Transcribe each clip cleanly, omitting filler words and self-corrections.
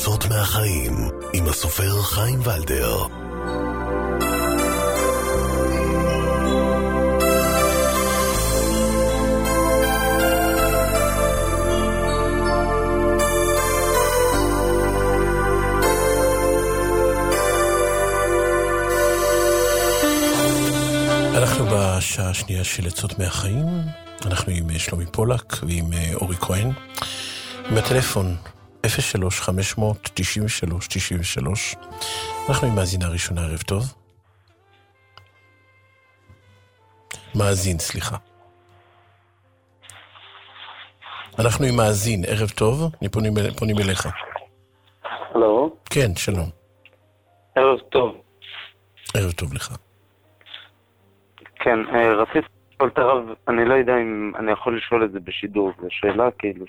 ניצוצות מהחיים עם הסופר חיים ולדר. אנחנו בשעה השנייה של עצות מהחיים. אנחנו עם שלומי פולק ועם אורי כהן. עם הטלפון 03-500-93-93. אנחנו עם מאזינה ראשונה, ערב טוב. מאזין, סליחה. אנחנו עם מאזין, ערב טוב. פונים אליך. הלו? כן, שלום. ערב טוב. ערב טוב לך. כן, רציתי לשאול את הרב, אני לא יודע אם אני יכול לשאול את זה בשידור, זו שאלה כאילו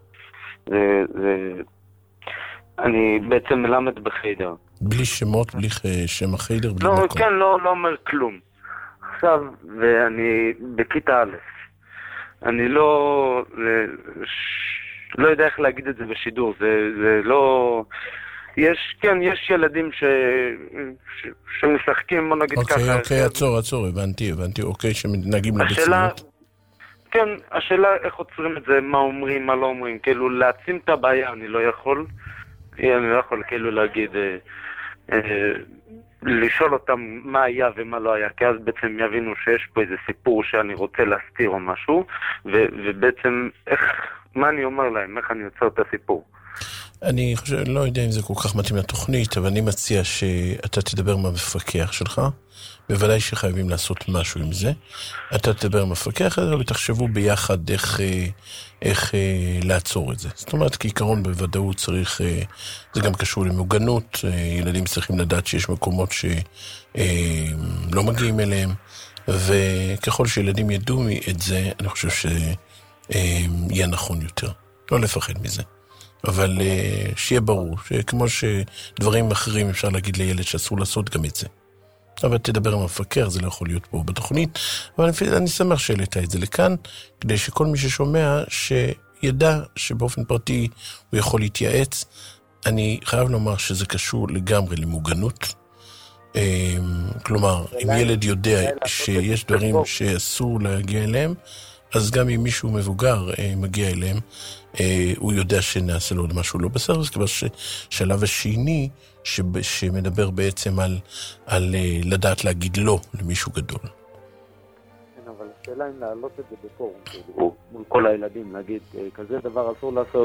אני בעצם מלמד בחיידר. בלי שמות, בלי שם החיידר, בלי לא, מקום. כן, לא אומר כלום. עכשיו, ואני בכיתה א', אני לא יודע איך להגיד את זה בשידור, זה לא... יש ילדים שמשחקים, בוא נגיד ככה. אוקיי, עצור, הבנתי, אוקיי, שמנהגים לבצנות. כן, השאלה איך עוצרים את זה, מה אומרים, מה לא אומרים, כאילו להעצים את הבעיה, אני לא יכול כאילו להגיד, לשאול אותם מה היה ומה לא היה, כי אז בעצם יבינו שיש פה איזה סיפור שאני רוצה להסתיר או משהו, ובעצם מה אני אומר להם, איך אני יוצר את הסיפור. אני לא יודע אם זה כל כך מתאים לתוכנית, אבל אני מציע שאתה תדבר עם המפקח שלך, בוודאי שחייבים לעשות משהו עם זה. אתה תדבר עם המפקח, ותחשבו ביחד איך לעצור את זה. זאת אומרת, כעיקרון בוודאות צריך, זה גם קשור למוגנות, ילדים צריכים לדעת שיש מקומות שלא מגיעים אליהם, וככל שילדים ידעו את זה, אני חושב שיהיה נכון יותר. לא לפחד מזה. אבל שיהיה ברור, שכמו שדברים אחרים אפשר להגיד לילד שאסור לעשות גם את זה. אבל תדבר עם המפקר, זה לא יכול להיות פה בתוכנית, אבל אני שמח שהעלית את זה לכאן, כדי שכל מי ששומע שידע שבאופן פרטי הוא יכול להתייעץ. אני חייב לומר שזה קשור לגמרי למוגנות. כלומר, אם ילד יודע שיש דברים שאסור להגיע אליהם, אז גם אם מישהו מבוגר מגיע אליהם, הוא יודע שנעשה לו עוד משהו לא בסדר, זה כבר שלב השני שמדבר בעצם על לדעת להגיד לא למישהו גדול. כן, אבל השאלה אם להעלות את זה בפורום, מול כל הילדים, להגיד, כזה דבר אסור לעשות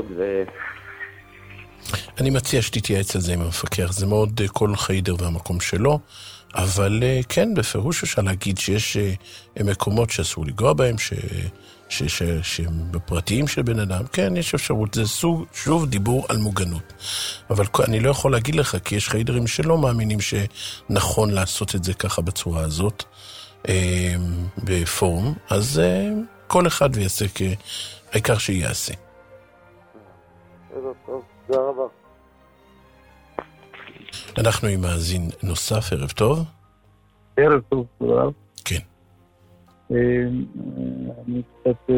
אני מציע שתתייעץ על זה עם המפקח, זה מאוד כל חיידר והמקום שלו, אבל כן, בפירוש אפשר להגיד שיש מקומות שאסור לגוע בהם, שהם בפרטיים של בן אדם, כן, יש אפשרות, זה שוב דיבור על מוגנות. אבל אני לא יכול להגיד לך, כי יש חיידרים שלא מאמינים שנכון לעשות את זה ככה בצורה הזאת, בפורום, אז כל אחד ויעשה העיקר שיעשה. טוב, תודה רבה. אנחנו עם מאזין נוסף, ערב טוב. ערב טוב, תודה. כן. אני קצת,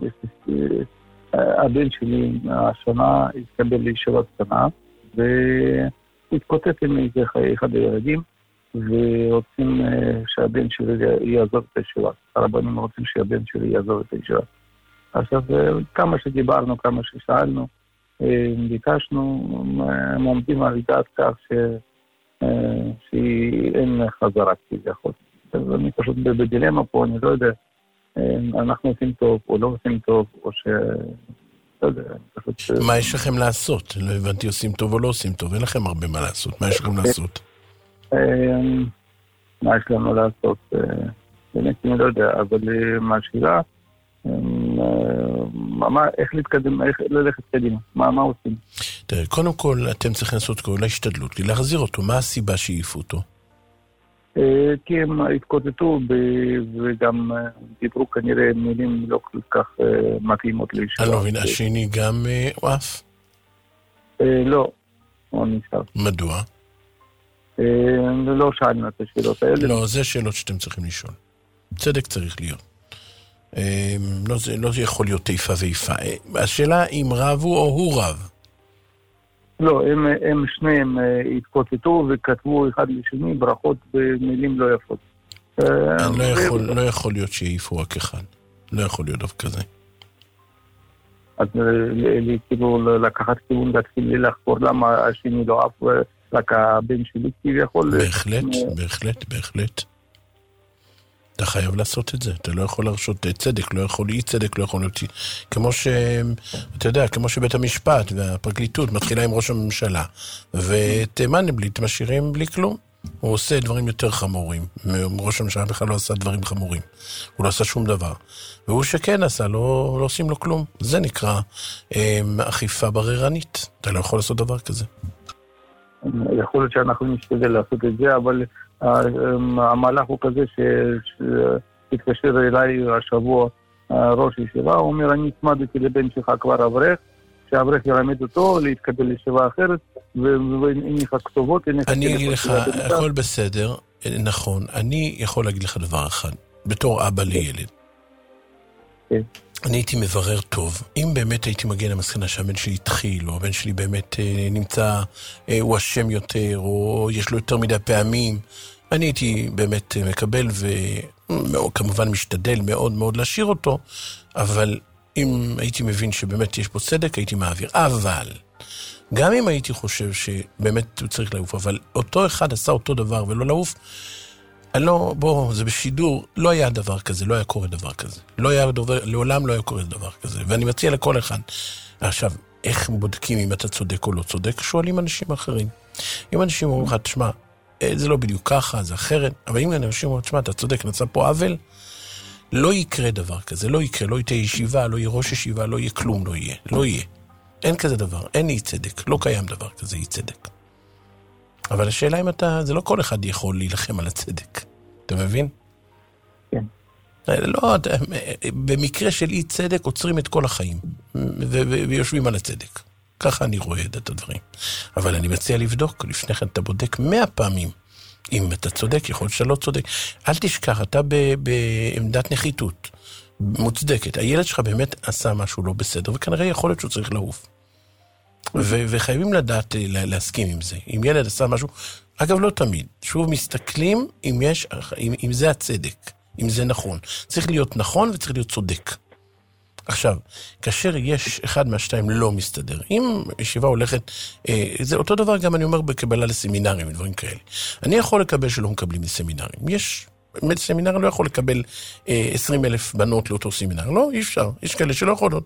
הבן שלי השנה התקבל לישיבה קטנה, והתקוטט עם איזה אחד הילדים, ורוצים שהבן שלי יעזוב את הישיבה. הרבנים רוצים שהבן שלי יעזוב את הישיבה. עכשיו, כמה שדיברנו, כמה ששאלנו, ביקשנו, הם עומדים על דעת כך שאין חזרה כביכול. אז אני פשוט בדילמה פה, אני לא יודע, אנחנו עושים טוב או לא עושים טוב, או לא יודע, פשוט... מה יש לכם לעשות? לא הבנתי עושים טוב או לא עושים טוב, אין לכם הרבה מה לעשות. מה יש לכם לעשות? מה יש לנו לעשות? באמת אני לא יודע, אבל מה השאלה? איך להתקדם, איך ללכת קדימה, מה עושים? תראה, קודם כל אתם צריכים לעשות כל ההשתדלות, להחזיר אותו, מה הסיבה שהעיפו אותו? כי הם התקוטטו וגם דיברו כנראה מילים לא כל כך מתאימות לישיבה. אני לא מבין, השני גם עף? לא, הוא נשאר. מדוע? לא שאלנו את השאלות האלה. לא, זה שאלות שאתם צריכים לשאול. צדק צריך להיות. לא יכול להיות איפה ואיפה. השאלה אם רבו או הוא רב. לא, הם שניהם התקוטטו וכתבו אחד לשני ברכות במילים לא יפות. לא יכול להיות שיעיפו רק אחד. לא יכול להיות דבר כזה. אז כאילו לקחת כיוון להתחיל לחקור למה השני לא עף, רק הבן שלי כביכול. בהחלט. אתה חייב לעשות את זה. אתה לא יכול להרשות צדק, לא יכול אי צדק, לא יכול להיות... כמו אתה יודע, כמו שבית המשפט והפרקליטות מתחילה עם ראש הממשלה, ואת מנדלבליט משאירים בלי כלום. הוא עושה דברים יותר חמורים. ראש הממשלה בכלל לא עשה דברים חמורים. הוא לא עשה שום דבר. והוא שכן עשה, לא עושים לו כלום. זה נקרא אכיפה בררנית. אתה לא יכול לעשות דבר כזה. יכול להיות שאנחנו נשתדל לעשות את זה, אבל המהלך הוא כזה שהתקשר אליי השבוע ראש ישיבה, הוא אומר, אני הצמדתי לבן שלך כבר אברך, שהאברך ילמד אותו להתקבל לישיבה אחרת, ואין לך כתובות, אני אגיד לך, הכל בסדר, נכון, אני יכול להגיד לך דבר אחד, בתור אבא לילד. אני הייתי מברר טוב, אם באמת הייתי מגיע למסקנה שהבן שלי התחיל, או הבן שלי באמת נמצא, הוא אשם יותר, או יש לו יותר מדי פעמים, אני הייתי באמת מקבל וכמובן משתדל מאוד מאוד להשאיר אותו, אבל אם הייתי מבין שבאמת יש פה צדק, הייתי מעביר. אבל, גם אם הייתי חושב שבאמת הוא צריך לעוף, אבל אותו אחד עשה אותו דבר ולא לעוף, זה בשידור, לא היה דבר כזה, לא היה קורה דבר כזה. לעולם לא היה קורה דבר כזה. ואני מציע לכל אחד. עכשיו, איך בודקים אם אתה צודק או לא צודק? שואלים אנשים אחרים. אם אנשים אומרים לך, תשמע, זה לא בדיוק ככה, זה אחרת, אבל אם אנשים אומרים, תשמע, אתה צודק, נצא פה עוול, לא יקרה דבר כזה, לא יקרה, לא יהיה ישיבה, לא יהיה ראש ישיבה, לא יהיה כלום, לא יהיה. אין כזה דבר, אין אי צדק, לא קיים דבר כזה אי צדק. אבל השאלה אם זה לא כל אחד יכול להילחם על הצדק. אתה מבין? כן. לא, במקרה של אי צדק עוצרים את כל החיים, ויושבים על הצדק. ככה אני רואה את הדברים. אבל אני מציע לבדוק, לפני כן אתה בודק 100 פעמים. אם אתה צודק, יכול להיות שאתה לא צודק. אל תשכח, אתה בעמדת נחיתות מוצדקת. הילד שלך באמת עשה משהו לא בסדר, וכנראה יכול להיות שהוא צריך לעוף. וחייבים לדעת להסכים עם זה. אם ילד עשה משהו, אגב לא תמיד, שוב מסתכלים אם זה הצדק, אם זה נכון. צריך להיות נכון וצריך להיות צודק. עכשיו, כאשר יש אחד מהשתיים לא מסתדר, אם ישיבה הולכת, זה אותו דבר גם אני אומר בקבלה לסמינרים ודברים כאלה. אני יכול לקבל שלא מקבלים לסמינרים. סמינר לא יכול לקבל 20,000 בנות לאותו סמינר. לא, אי אפשר. יש כאלה שלא יכולות.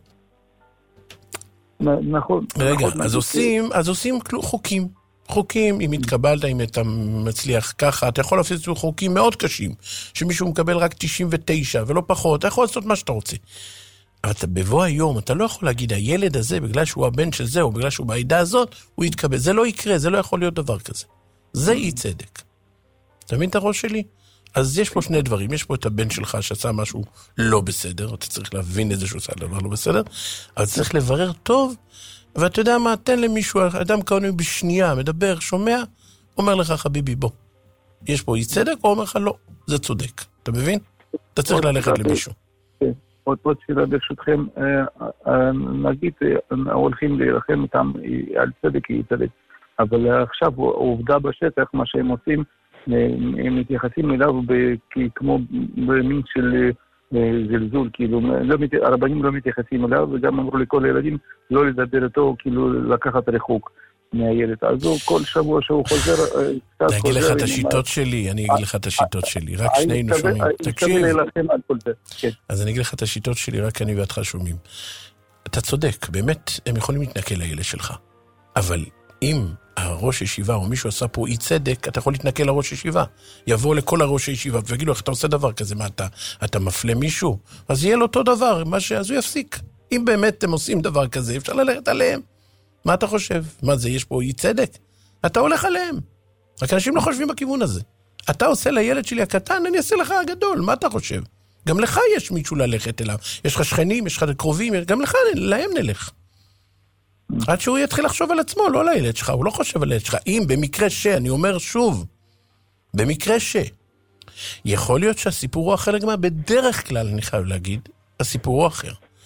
נכון. רגע, אז עושים חוקים. חוקים, אם התקבלת, אם אתה מצליח ככה, אתה יכול להפיץ חוקים מאוד קשים, שמישהו מקבל רק 99 ולא פחות, אתה יכול לעשות מה שאתה רוצה. אבל אתה בבוא היום, אתה לא יכול להגיד, הילד הזה, בגלל שהוא הבן של זה, או בגלל שהוא בעידה הזאת, הוא יתקבל. זה לא יקרה, זה לא יכול להיות דבר כזה. זה אי צדק. אתה מבין את הראש שלי? אז יש פה שני דברים. יש פה את הבן שלך שעשה משהו לא בסדר, אתה צריך להבין את זה שהוא עשה דבר לא בסדר, אבל צריך לברר טוב, ואתה יודע מה, תן למישהו, אדם כאן בשנייה, מדבר, שומע, אומר לך, חביבי, בוא. יש פה אי צדק, או אומר לך, לא, זה צודק. אתה מבין? אתה צריך ללכת למישהו. עוד שאלה ברשותכם, נגיד, הולכים להילחם איתם על צדק אי צדק, אבל עכשיו עובדה בשטח, מה שהם עושים, הם מתייחסים אליו כמו במין של זלזול, כאילו, הרבנים לא מתייחסים אליו, וגם אמרו לכל הילדים לא לדבר איתו, כאילו לקחת רחוק מהילד. אז הוא כל שבוע שהוא חוזר, אני אגיד לך את השיטות שלי, רק שנינו שומעים. תקשיב. אז אני אגיד לך את השיטות שלי, רק אני ואתך שומעים. אתה צודק, באמת הם יכולים להתנקל לילד שלך, אבל אם הראש ישיבה או מישהו עשה פה אי צדק, אתה יכול להתנקל לראש ישיבה. יבוא לכל הראש ישיבה ויגיד לו, איך אתה עושה דבר כזה? מה, אתה מפלה מישהו? אז יהיה לו אותו דבר, אז הוא יפסיק. אם באמת הם עושים דבר כזה, אפשר ללכת עליהם. מה אתה חושב? מה זה, יש פה אי צדק? אתה הולך עליהם. רק אנשים לא חושבים בכיוון הזה. אתה עושה לילד שלי הקטן, אני אעשה לך הגדול. מה אתה חושב? גם לך יש מישהו ללכת אליו. יש לך שכנים, יש לך קרובים, גם לך, להם נלך. עד שהוא יתחיל לחשוב על עצמו, לא על הילד שלך, הוא לא חושב על הילד שלך. אם במקרה אני אומר שוב, במקרה יכול להיות שהסיפור הוא אחר לגמרי, בדרך כלל אני חייב להגיד, הסיפור הוא אחר.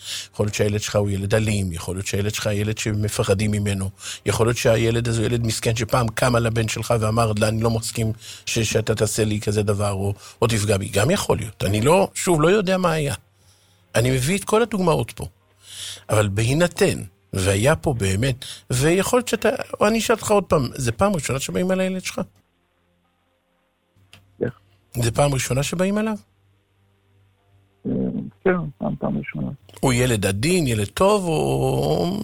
יכול להיות שהילד שלך הוא ילד אלים, יכול להיות שהילד שלך ילד שמפחדים ממנו, יכול להיות שהילד הזה הוא ילד מסכן שפעם קם על הבן שלך ואמר, אני לא מסכים שאתה תעשה לי כזה דבר או תפגע בי. גם יכול להיות. אני לא יודע מה היה. אני מביא את כל הדוגמאות פה. אבל בהינתן, והיה פה באמת, ויכול להיות שאתה, או אני אשאל אותך עוד פעם, זה פעם ראשונה שבאים על הילד שלך? זה פעם ראשונה שבאים עליו? כן, פעם ראשונה. הוא ילד עדין, ילד טוב, או...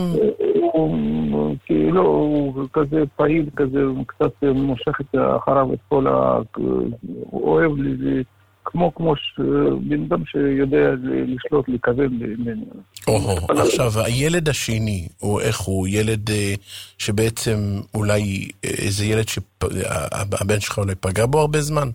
הוא כאילו, הוא כזה פעיל, כזה, הוא קצת מושך אחריו את כל הוא אוהב לי, כמו בן אדם שיודע לשלוט, לכוון. עכשיו, הילד השני, איך הוא? ילד שבעצם אולי, איזה ילד שהבן שלך אולי פגע בו הרבה זמן?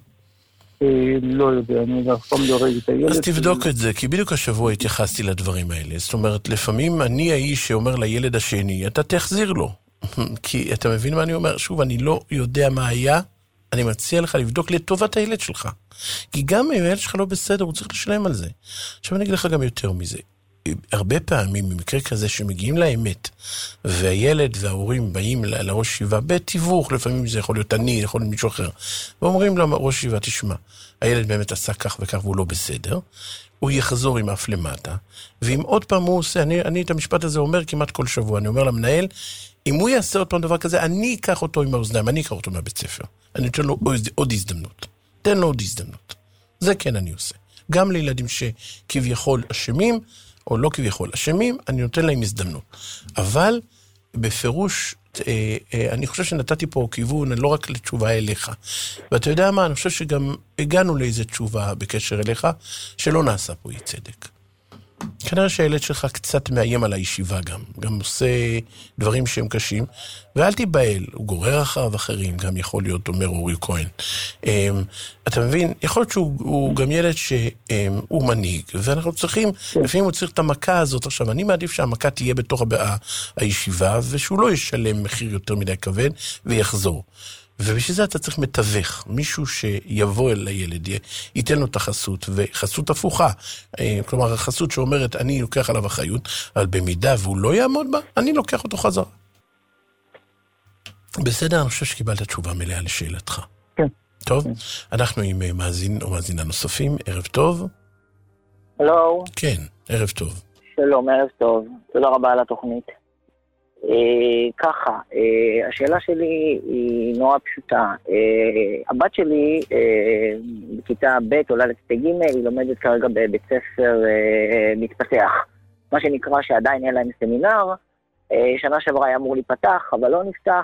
לא יודע, אני אף פעם לא ראיתי את הילד. אז תבדוק את זה, כי בדיוק השבוע התייחסתי לדברים האלה. זאת אומרת, לפעמים אני האיש שאומר לילד השני, אתה תחזיר לו. כי אתה מבין מה אני אומר? שוב, אני לא יודע מה היה, אני מציע לך לבדוק לטובת הילד שלך. כי גם אם הילד שלך לא בסדר, הוא צריך לשלם על זה. עכשיו אני אגיד לך גם יותר מזה. הרבה פעמים, במקרה כזה שמגיעים לאמת, והילד וההורים באים לראש ישיבה, בתיווך, לפעמים זה יכול להיות אני, יכול להיות מישהו אחר, ואומרים לראש ישיבה, תשמע, הילד באמת עשה כך וכך והוא לא בסדר, הוא יחזור עם אף למטה, ואם עוד פעם הוא עושה, אני את המשפט הזה אומר כמעט כל שבוע, אני אומר למנהל, אם הוא יעשה עוד פעם דבר כזה, אני אקח אותו עם האוזניים, אני אקח אותו מהבית ספר, אני אתן לו עוד הזדמנות, תן לו עוד הזדמנות, זה כן אני עושה, גם לילדים שכביכול אשמים, או לא כביכול אשמים, אני נותן להם הזדמנות. אבל בפירוש, אני חושב שנתתי פה כיוון לא רק לתשובה אליך. ואתה יודע מה, אני חושב שגם הגענו לאיזו תשובה בקשר אליך, שלא נעשה פה אי צדק. כנראה שהילד שלך קצת מאיים על הישיבה גם עושה דברים שהם קשים, ואל תיבהל, הוא גורר אחריו אחרים, גם יכול להיות, אומר אורי כהן. אתה מבין, יכול להיות שהוא גם ילד שהוא מנהיג, ואנחנו צריכים, לפעמים הוא צריך את המכה הזאת. עכשיו, אני מעדיף שהמכה תהיה בתוך הישיבה, ושהוא לא ישלם מחיר יותר מדי כבד, ויחזור. ובשביל זה אתה צריך מתווך, מישהו שיבוא אל הילד, ייתן לו את החסות, וחסות הפוכה. כלומר, החסות שאומרת, אני לוקח עליו אחריות, אבל במידה והוא לא יעמוד בה, אני לוקח אותו חזרה. בסדר, אני חושב שקיבלת תשובה מלאה לשאלתך. כן. טוב? אנחנו עם מאזין או מאזינה נוספים, ערב טוב. הלו. כן, ערב טוב. שלום, ערב טוב. תודה רבה על התוכנית. ככה, השאלה שלי היא נורא פשוטה. הבת שלי בכיתה ב' עולה לכיתה ג', היא לומדת כרגע בבית ספר מתפתח, מה שנקרא שעדיין אין להם סמינר. שנה שעברה היה אמור להיפתח, אבל לא נפתח,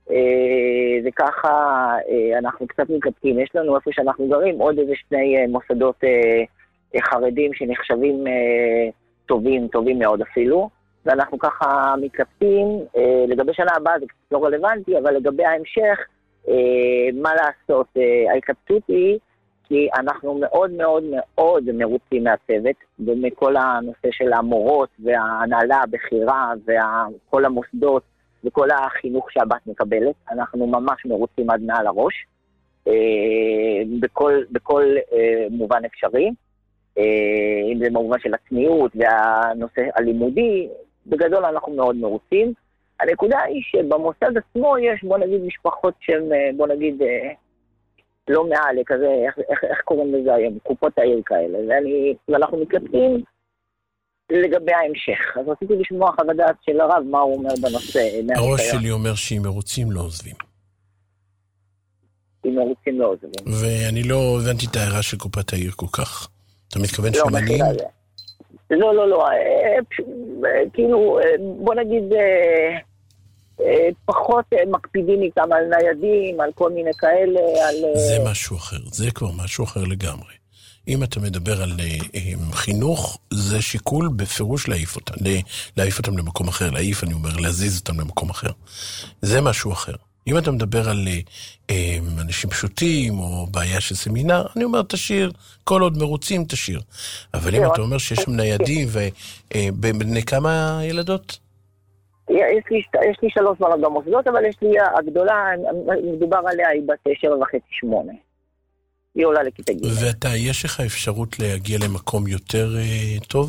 וככה אנחנו קצת מתלבטים. יש לנו איפה שאנחנו גרים עוד איזה שני מוסדות חרדים שנחשבים טובים מאוד אפילו, ואנחנו ככה מתלבטים, לגבי שנה הבאה זה קצת לא רלוונטי, אבל לגבי ההמשך, מה לעשות? ההתלבטות היא, כי אנחנו מאוד מאוד מאוד מרוצים מהצוות, ומכל הנושא של המורות וההנהלה, הבחירה, וכל המוסדות, וכל החינוך שהבת מקבלת, אנחנו ממש מרוצים עד מעל הראש, בכל מובן אפשרי, אם זה במובן של הצניעות והנושא הלימודי, בגדול אנחנו מאוד מרוצים. הנקודה היא שבמוסד עצמו יש, בוא נגיד, משפחות שהן, בוא נגיד, לא מעל, כזה, איך קוראים לזה היום, קופות העיר כאלה, ואנחנו מתלבטים לגבי ההמשך. אז רציתי לשמוע חוות דעת של הרב, מה הוא אומר בנושא. הראש שלי אומר שאם מרוצים לא עוזבים. אם מרוצים לא עוזבים. ואני לא הבנתי את ההערה של קופת העיר כל כך. אתה מתכוון שמנים? לא, כאילו, בוא נגיד, פחות מקפידים איתם על ניידים, על כל מיני כאלה, על... זה משהו אחר, זה כבר משהו אחר לגמרי. אם אתה מדבר על חינוך, זה שיקול בפירוש להעיף אותם למקום אחר, להעיף, אני אומר, להזיז אותם למקום אחר. זה משהו אחר. אם אתה מדבר על אנשים פשוטים או בעיה של סמינר, אני אומר, תשאיר, כל עוד מרוצים, תשאיר. אבל אם אתה אומר שיש שם ניידים, ובני כמה ילדות? יש לי 3 בנות במוסדות, אבל יש לי הגדולה, מדובר עליה, היא בת 7.5-8. היא עולה לכיתה ג'. ואתה, יש לך אפשרות להגיע למקום יותר טוב?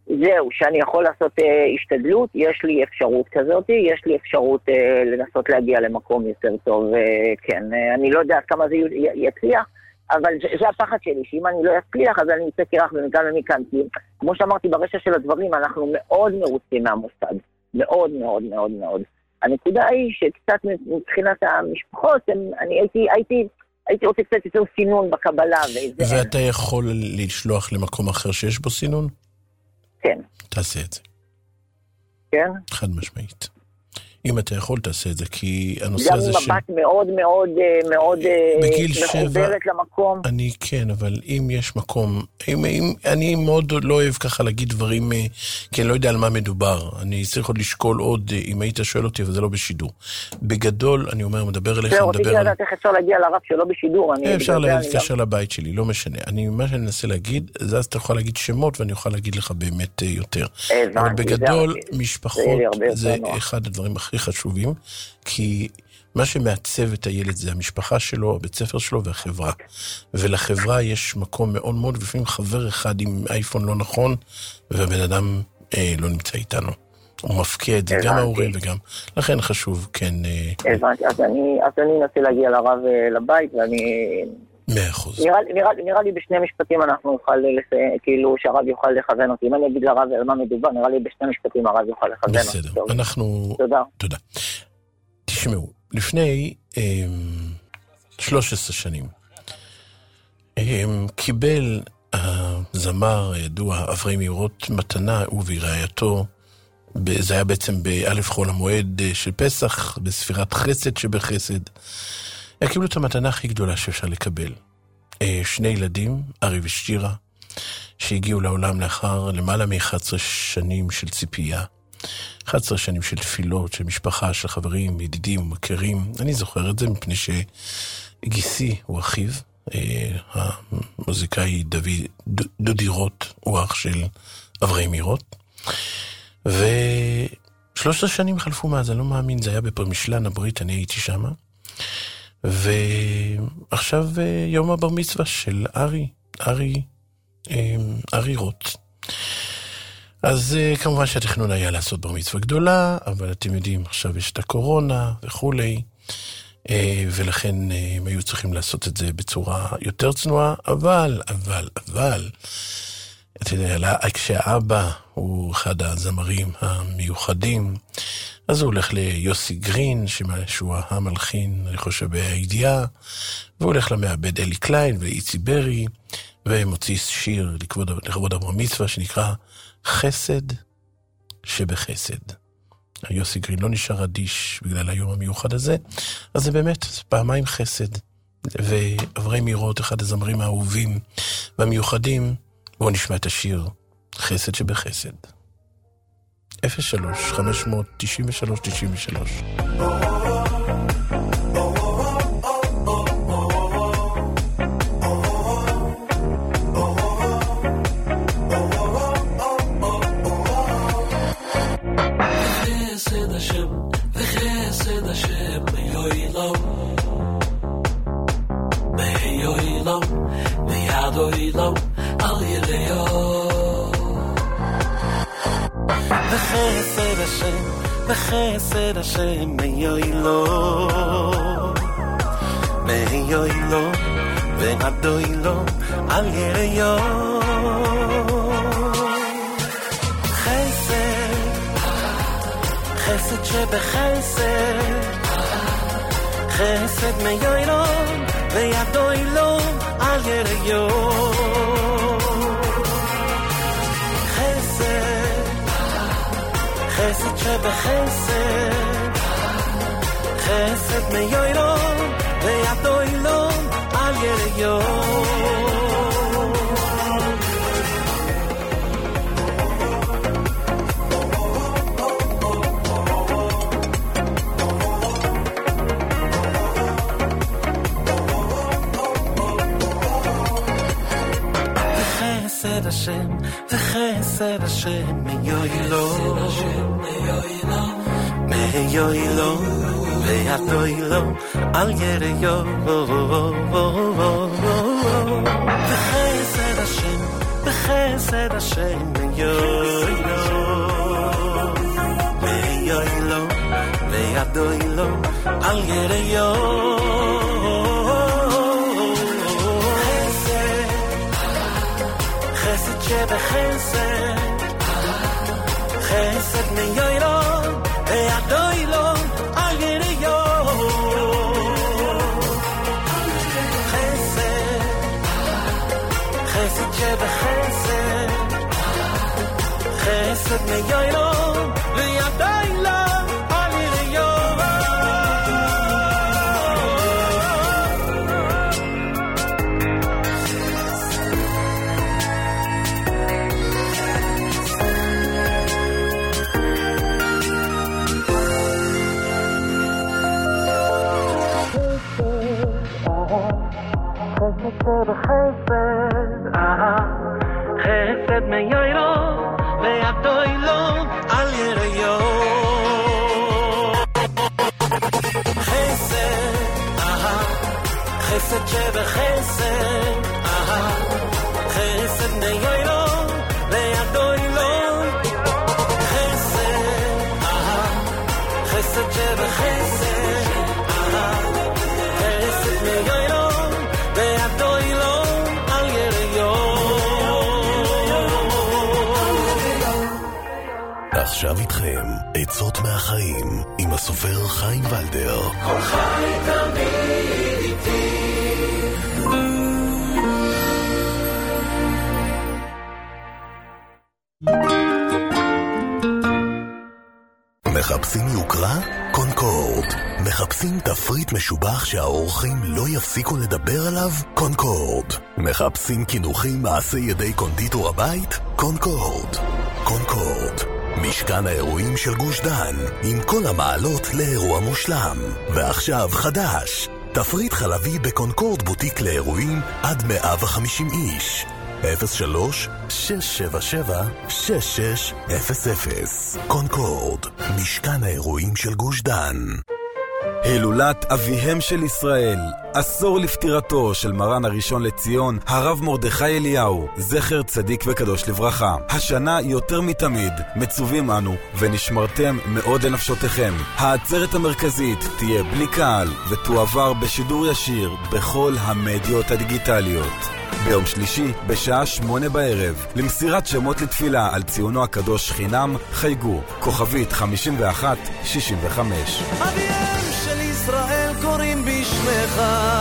זהו, שאני יכול לעשות השתדלות, יש לי אפשרות כזאת, יש לי אפשרות לנסות להגיע למקום יותר טוב, כן, אני לא יודע כמה זה יצליח, אבל זה הפחד שלי, שאם אני לא אצליח, אז אני אצא קרח ומכאן ומכאן, כי כמו שאמרתי ברשע של הדברים, אנחנו מאוד מרוצים מהמוסד, מאוד מאוד מאוד מאוד. הנקודה היא שקצת מבחינת המשפחות, אני הייתי רוצה קצת יותר סינון בקבלה. ואתה יכול לשלוח למקום אחר שיש בו סינון? כן. תעשה את זה. כן? חד משמעית. אם אתה יכול, תעשה את זה, כי הנושא הזה גם מבט מאוד מאוד מאוד מחוברת למקום. אני כן, אבל אם יש מקום, אני מאוד לא אוהב ככה להגיד דברים, כי אני לא יודע על מה מדובר. אני צריך עוד לשקול עוד, אם היית שואל אותי, אבל זה לא בשידור. בגדול, אני אומר, מדבר אליך, מדבר... רציתי לדעת איך אפשר להגיע לרב שלא בשידור. אפשר להתקשר לבית שלי, לא משנה. מה שאני מנסה להגיד, זה אז אתה יכול להגיד שמות, ואני יכול להגיד לך באמת יותר. אבל בגדול, משפחות, זה אחד הדברים הכי חשובים, כי מה שמעצב את הילד זה המשפחה שלו, הבית ספר שלו והחברה. ולחברה יש מקום מאוד מאוד, ולפעמים חבר אחד עם אייפון לא נכון, והבן אדם לא נמצא איתנו. הוא מפקיע את זה, גם ההורים וגם... לכן חשוב, כן... הבנתי, אז אני אנסה להגיע לרב לבית, ואני... 100%. נראה לי בשני משפטים אנחנו נוכל, כאילו שהרב יוכל לכוון אותי. אם אני אגיד לרב על מה מדובר, נראה לי בשני משפטים הרב יוכל לכוון אותי. בסדר, אנחנו... תודה. תשמעו, לפני 13 שנים קיבל הזמר הידוע אברהם מירות מתנה, הוא ורעייתו, זה היה בעצם באלף חול המועד של פסח, בספירת חסד שבחסד. קיבלו את המתנה הכי גדולה שאפשר לקבל. 2 ילדים, ארי ושירה, שהגיעו לעולם לאחר למעלה מ-11 שנים של ציפייה. 11 שנים של תפילות, של משפחה, של חברים, ידידים ומכירים. אני זוכר את זה מפני שגיסי הוא אחיו, המוזיקאי דודי רוט, הוא אח של אברהם מירות. 13 שנים חלפו מאז, אני לא מאמין, זה היה בפרמישלן הברית, אני הייתי שמה. ועכשיו יום הבר מצווה של ארי רוט. אז כמובן שהתכנון היה לעשות בר מצווה גדולה, אבל אתם יודעים, עכשיו יש את הקורונה וכולי, ולכן הם היו צריכים לעשות את זה בצורה יותר צנועה, אבל, אתה יודע, כשהאבא הוא אחד הזמרים המיוחדים, אז הוא הולך ליוסי גרין, שהוא המלחין, אני חושב, בידיעה, והוא הולך למעבד אלי קליין ולאיצי ברי, ומוציא שיר לכבוד הבר מצווה שנקרא חסד שבחסד. יוסי גרין לא נשאר אדיש בגלל היום המיוחד הזה, אז זה באמת פעמיים חסד. ואברהם מירות, אחד הזמרים האהובים והמיוחדים, בואו נשמע את השיר חסד שבחסד. 03-593-93 וחסד השם ביועילו ביד אוילו על ידיו וחסד השם ביועילו ביד אוילו על ידיו חסד שבחסד חסד מיועילו ויד אוילו על ידיו חסד שבחסד חסד מיועילו ויד אוילו על ידיו וחסד השם מיועילו ויד אוילו על ידיו וחסד בחסד השם ויועילו וידועילו על ידיו חסד שבחסד חסד מיועילו וידועילו על ידיו חסד שבחסד חסד מיועילו וידועילו על ידיו חסד שבחסד חסד מיועילו וידועילו על ידיו חסד שבחסד חסד מיועילו וידועילו חסד שבחסד חסד מיועילו וידועילו על ידיו עכשיו איתכם עצות מהחיים עם הסופר חיים ולדר. כל חי תמיד איתי מחפשים יוקרה? קונקורד. מחפשים תפריט משובח שהאורחים לא יפסיקו לדבר עליו? קונקורד. מחפשים כינוחים מעשי ידי קונדיטור הבית? קונקורד. קונקורד. משכן האירועים של גוש דן, עם כל המעלות לאירוע מושלם. ועכשיו חדש, תפריט חלבי בקונקורד בוטיק לאירועים עד 150 איש. 03-677-6600. קונקורד, משכן האירועים של גוש דן. הילולת אביהם של ישראל, עשור לפטירתו של מרן הראשון לציון, הרב מרדכי אליהו, זכר צדיק וקדוש לברכה. השנה יותר מתמיד מצווים אנו ונשמרתם מאוד לנפשותיכם. העצרת המרכזית תהיה בלי קהל ותועבר בשידור ישיר בכל המדיות הדיגיטליות. ביום שלישי בשעה 8 בערב למסירת שמות לתפילה על ציונו הקדוש חינם חייגו כוכבית 5165. אביהם של ישראל קוראים בשמך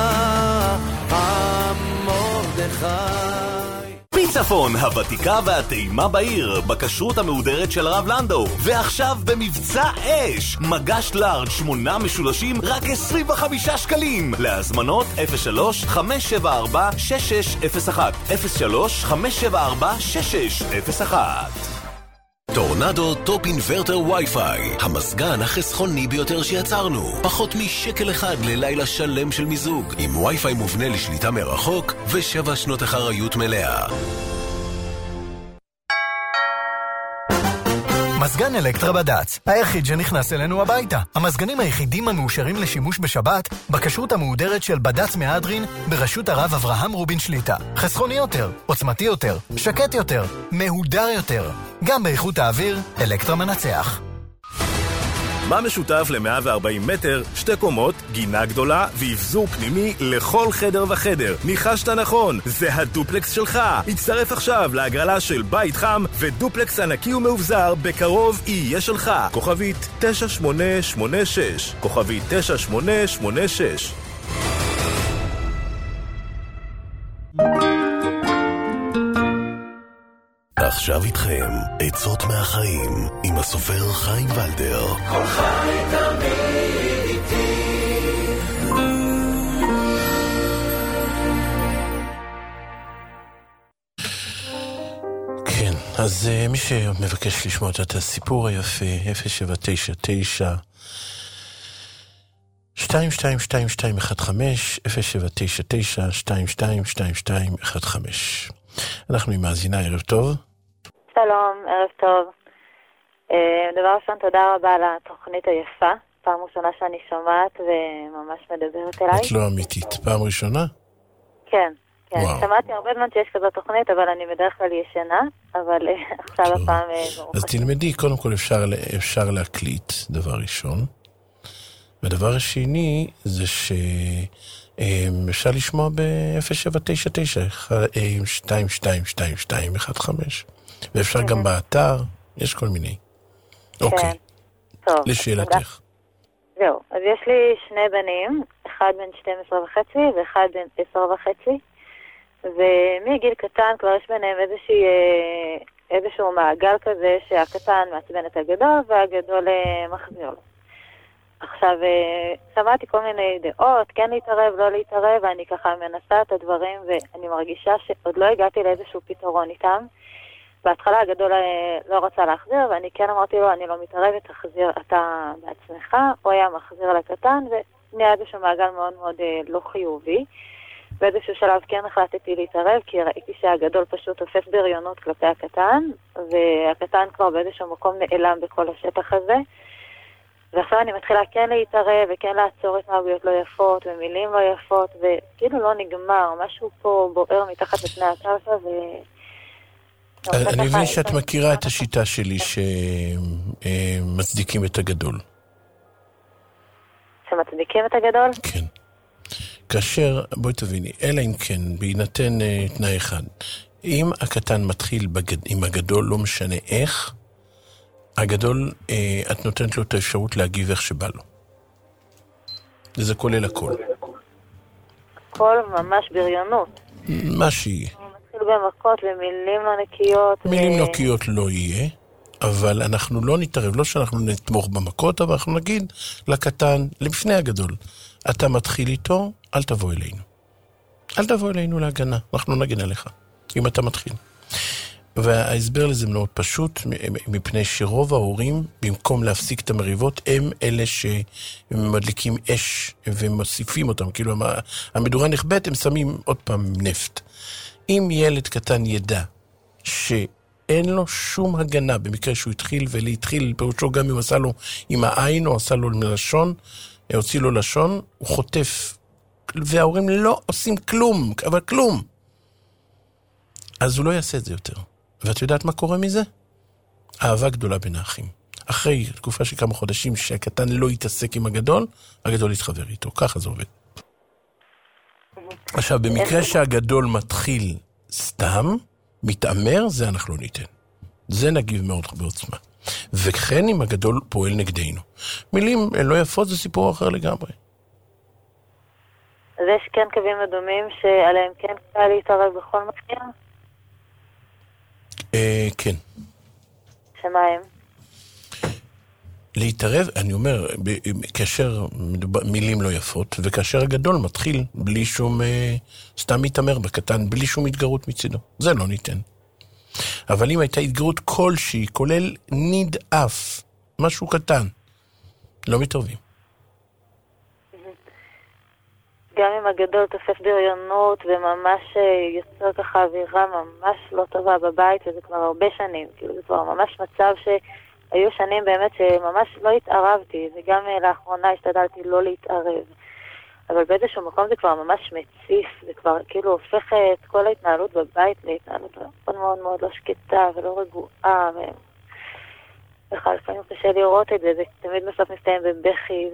מרדכי. צפון, הוותיקה והטעימה בעיר, בכשרות המהודרת של הרב לנדו. ועכשיו במבצע אש, מגש לארג' 8 משולשים רק 25 שקלים. להזמנות 03-574-6601 03-574-6601. טורנדו טופ אינברטר וי-פיי, המסגן החסכוני ביותר שיצרנו. פחות משקל אחד ללילה שלם של מיזוג, עם וי-פיי מובנה לשליטה מרחוק ו7 שנות אחריות מלאה. מזגן אלקטרה בד"ץ, היחיד שנכנס אלינו הביתה. המזגנים היחידים המאושרים לשימוש בשבת, בכשרות המהודרת של בד"ץ מהדרין, בראשות הרב אברהם רובין שליטה. חסכוני יותר, עוצמתי יותר, שקט יותר, מהודר יותר. גם באיכות האוויר, אלקטרה מנצח. מה משותף ל-140 מטר, 2 קומות, גינה גדולה ואבזור פנימי לכל חדר וחדר? ניחשת נכון, זה הדופלקס שלך. הצטרף עכשיו להגרלה של בית חם ודופלקס ענקי ומאובזר בקרוב יהיה שלך. כוכבית 9886 כוכבית 9886. עכשיו איתכם עצות מהחיים עם הסופר חיים ולדר. כל חי תמיד איתי. כן, אז מי שמבקש לשמוע את הסיפור היפה, 0799 222215 0799 222215. אנחנו עם מאזינה, ערב טוב. שלום, ערב טוב. דבר ראשון, תודה רבה על התוכנית היפה. פעם ראשונה שאני שומעת וממש מדברת אליי. את לא אמיתית. פעם ראשונה? כן. כן, שמעתי הרבה זמן שיש כזאת תוכנית, אבל אני בדרך כלל ישנה, אבל עכשיו הפעם... אז תלמדי, קודם כל אפשר להקליט, דבר ראשון. והדבר השני זה שאפשר לשמוע ב-0799-222215, ואפשר גם באתר, יש כל מיני. אוקיי, לשאלתך. זהו, אז יש לי שני בנים, אחד בן 12.5 ואחד בן 10.5, ומגיל קטן כבר יש ביניהם איזשהו מעגל כזה שהקטן מעצבן את הגדול והגדול מחזיר לו. עכשיו, שמעתי כל מיני דעות, כן להתערב, לא להתערב, ואני ככה מנסה את הדברים ואני מרגישה שעוד לא הגעתי לאיזשהו פתרון איתם. בהתחלה הגדול לא רצה להחזיר, ואני כן אמרתי לו, אני לא מתערבת, תחזיר אתה בעצמך. הוא היה מחזיר לקטן, ונהיה איזשהו מעגל מאוד מאוד לא חיובי. באיזשהו שלב כן החלטתי להתערב, כי ראיתי שהגדול פשוט תופס בריונות כלפי הקטן, והקטן כבר באיזשהו מקום נעלם בכל השטח הזה. ועכשיו אני מתחילה כן להתערב, וכן לעצור התנהגויות לא יפות, ומילים לא יפות, וכאילו לא נגמר, משהו פה בוער מתחת לפני הקרקע, אני מבין שאת מכירה את השיטה שלי שמצדיקים את הגדול. שמצדיקים את הגדול? כן. כאשר, בואי תביני, אלא אם כן, בהינתן תנאי אחד, אם הקטן מתחיל עם הגדול, לא משנה איך, הגדול, את נותנת לו את האפשרות להגיב איך שבא לו. וזה כולל הכל. הכל ממש בריונות. מה שיהיה. במכות ומילים לא נקיות. מילים לא נקיות לא יהיה, אבל אנחנו לא נתערב, לא שאנחנו נתמוך במכות, אבל אנחנו נגיד לקטן, לפני הגדול, אתה מתחיל איתו, אל תבוא אלינו. אל תבוא אלינו להגנה, אנחנו נגן עליך, אם אתה מתחיל. וההסבר לזה מאוד פשוט, מפני שרוב ההורים, במקום להפסיק את המריבות, הם אלה שמדליקים אש ומוסיפים אותם, כאילו המדורה נכבדת, הם שמים עוד פעם נפט. אם ילד קטן ידע שאין לו שום הגנה במקרה שהוא התחיל ולהתחיל, פירושו גם אם עשה לו עם העין או עשה לו מלשון, הוציא לו לשון, הוא חוטף, וההורים לא עושים כלום, אבל כלום. אז הוא לא יעשה את זה יותר. ואת יודעת מה קורה מזה? אהבה גדולה בין האחים. אחרי תקופה של כמה חודשים שהקטן לא יתעסק עם הגדול, הגדול יתחבר איתו. ככה זה עובד. עכשיו, במקרה שהגדול מתחיל סתם, מתאמר, זה אנחנו לא ניתן. זה נגיב מאוד בעוצמה. וכן אם הגדול פועל נגדנו. מילים לא יפות זה סיפור אחר לגמרי. אז יש כן קווים אדומים שעליהם כן קל להתערב בכל מקרה? כן. שמה הם? להתערב, אני אומר, כאשר מילים לא יפות, וכאשר הגדול מתחיל בלי שום, סתם מתאמר בקטן, בלי שום התגרות מצידו. זה לא ניתן. אבל אם הייתה התגרות כלשהי, כולל ניד אף, משהו קטן, לא מתערבים. גם אם הגדול תופס בריונות וממש יוצר ככה אווירה ממש לא טובה בבית, וזה כבר הרבה שנים, כאילו זה כבר ממש מצב שהיו שנים באמת שממש לא התערבתי, וגם לאחרונה השתדלתי לא להתערב. אבל באיזשהו מקום זה כבר ממש מציף, זה כבר כאילו הופך את כל ההתנהלות בבית להתנהלות מאוד מאוד מאוד לא שקטה ולא רגועה, וכך לפעמים קשה לראות את זה, זה תמיד בסוף מסתיים בבכי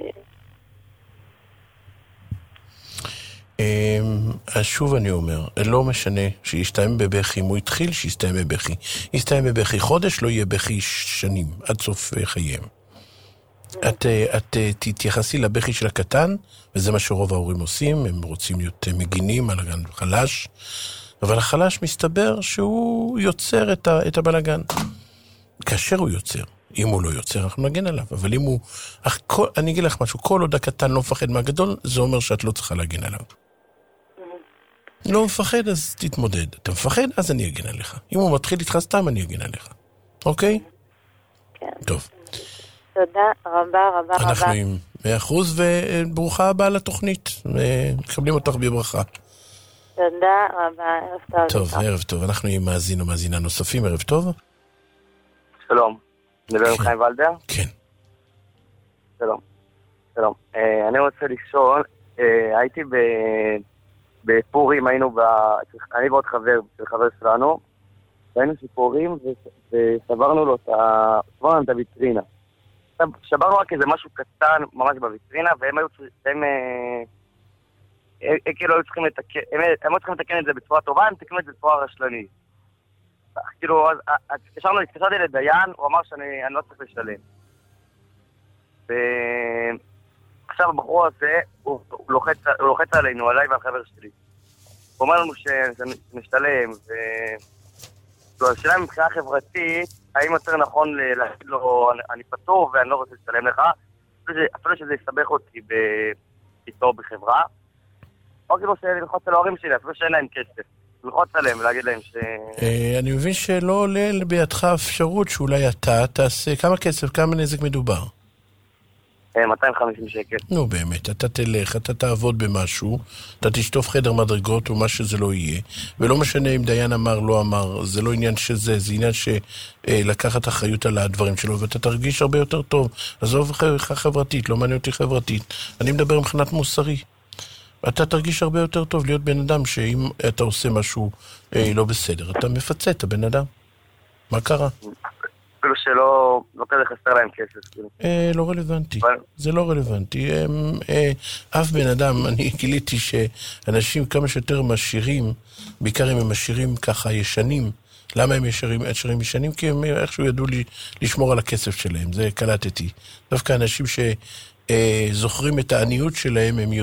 שוב אני אומר, לא משנה שיסתיים בבכי, אם הוא התחיל שיסתיים בבכי. יסתיים בבכי חודש, לא יהיה בכי שנים, עד סוף חייהם. את תתייחסי לבכי של הקטן, וזה מה שרוב ההורים עושים, הם רוצים להיות מגינים על הגן חלש, אבל החלש מסתבר שהוא יוצר את הבלגן. כאשר הוא יוצר, אם הוא לא יוצר, אנחנו נגן עליו, אבל אם הוא, אני אגיד לך משהו, כל עוד הקטן לא מפחד מהגדול, זה אומר שאת לא צריכה להגן עליו. לא מפחד, אז תתמודד. אתה מפחד, אז אני אגן עליך. אם הוא מתחיל איתך סתם, אני אגן עליך. אוקיי? כן. טוב. תודה רבה רבה רבה. אנחנו עם 100% וברוכה הבאה לתוכנית. מקבלים אותך בברכה. תודה רבה, ערב טוב. טוב, ערב טוב. אנחנו עם מאזין או מאזינה נוספים, ערב טוב. שלום. נדבר עם חיים ולדר? כן. שלום. שלום. אני רוצה לשאול, הייתי בפורים היינו, אני ועוד חבר שלנו, והיינו סיפורים וסברנו לו את הוויטרינה. שברנו רק איזה משהו קטן ממש בוויטרינה, והם כאילו היו צריכים לתקן את זה בצורה טובה, הם תקנו את זה בצורה רשלנית. כאילו, אז התקשרתי לדיין, הוא אמר שאני לא צריך לשלם. ועכשיו הבחור הזה, הוא לוחץ עלינו, עליי והחבר שלי. הוא אומר לנו שנשתלם, השאלה מבחינה חברתית, האם יותר נכון להגיד לו, אני פטור ואני לא רוצה לשלם לך, אפילו שזה יסבך אותי איתו בחברה, או כאילו ללחוץ על ההורים שלי, אפילו שאין להם כסף. ללחוץ עליהם ולהגיד להם אני מבין שלא עולה בידך אפשרות שאולי אתה תעשה, כמה כסף, כמה נזק מדובר? 250 שקל. נו באמת, אתה תלך, אתה תעבוד במשהו, אתה תשטוף חדר מדרגות או מה שזה לא יהיה, ולא משנה אם דיין אמר, לא אמר, זה לא עניין שזה, זה עניין שלקחת אחריות על הדברים שלו, ואתה תרגיש הרבה יותר טוב. עזוב חברתית, לא מעניין אותי חברתית, אני מדבר מבחינת מוסרי. אתה תרגיש הרבה יותר טוב להיות בן אדם שאם אתה עושה משהו לא בסדר, אתה מפצה את הבן אדם. מה קרה? אפילו שלא כזה חסר להם כסף. לא רלוונטי. זה לא רלוונטי. אף בן אדם, אני גיליתי שאנשים כמה שיותר משאירים, בעיקר אם הם משאירים ככה ישנים. למה הם משאירים ישנים? כי הם איכשהו ידעו לשמור על הכסף שלהם. זה קלטתי. דווקא אנשים שזוכרים את העניות שלהם, הם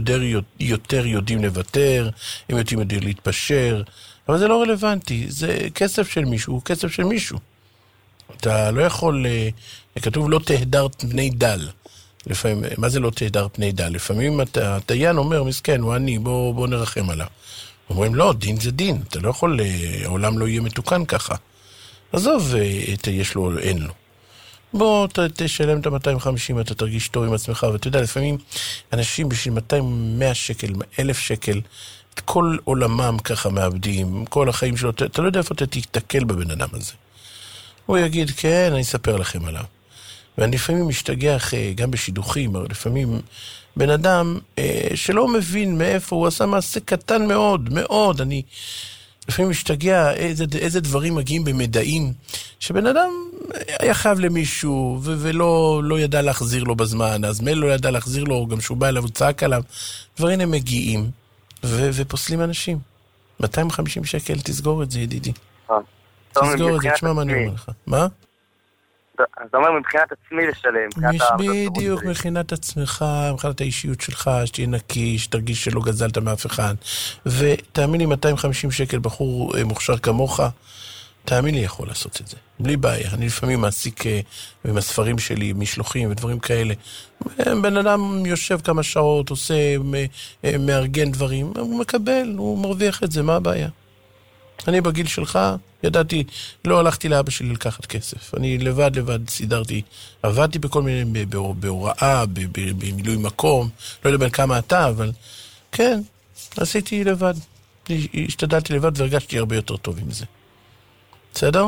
יותר יודעים לוותר, הם יודעים להתפשר. אבל זה לא רלוונטי. זה כסף של מישהו, הוא כסף של מישהו. אתה לא יכול, כתוב לא תהדר פני דל. לפעמים, מה זה לא תהדר פני דל? לפעמים הדיין אומר, מסכן, הוא עני, בוא נרחם עליו. אומרים, לא, דין זה דין. אתה לא יכול, העולם לא יהיה מתוקן ככה. עזוב, יש לו או אין לו. בוא תשלם את ה-250, אתה תרגיש טוב עם עצמך, ואתה יודע, לפעמים אנשים בשביל 200, 100 שקל, 1,000 שקל, את כל עולמם ככה מאבדים, כל החיים שלו, אתה לא יודע איפה אתה תתקל בבן אדם הזה. הוא יגיד, כן, אני אספר לכם עליו. ואני לפעמים משתגח גם בשידוכים, אבל לפעמים בן אדם שלא מבין מאיפה, הוא עשה מעשה קטן מאוד, מאוד. אני לפעמים משתגע איזה דברים מגיעים במדעים, שבן אדם היה חייב למישהו, ולא ידע להחזיר לו בזמן, אז מייל לא ידע להחזיר לו, גם שהוא בא אליו, הוא צעק עליו. דברים הם מגיעים, ופוסלים אנשים. 250 שקל, תסגור את זה, ידידי. תסגור את זה, תשמע מה אני אומר לך. מה? אתה אומר מבחינת עצמי לשלם. בדיוק, מבחינת עצמך, מבחינת האישיות שלך, שתהיה נקי, שתרגיש שלא גזלת מאף אחד. ותאמין לי, 250 שקל בחור מוכשר כמוך, תאמין לי יכול לעשות את זה. בלי בעיה. אני לפעמים מעסיק עם הספרים שלי, משלוחים ודברים כאלה. בן אדם יושב כמה שעות, עושה, מארגן דברים, הוא מקבל, הוא מרוויח את זה, מה הבעיה? אני בגיל שלך, ידעתי, לא הלכתי לאבא שלי לקחת כסף. אני לבד סידרתי, עבדתי בכל מיני, בהוראה, במילוי מקום, לא יודע בין כמה אתה, אבל כן, עשיתי לבד. השתדלתי לבד והרגשתי הרבה יותר טוב עם זה. בסדר?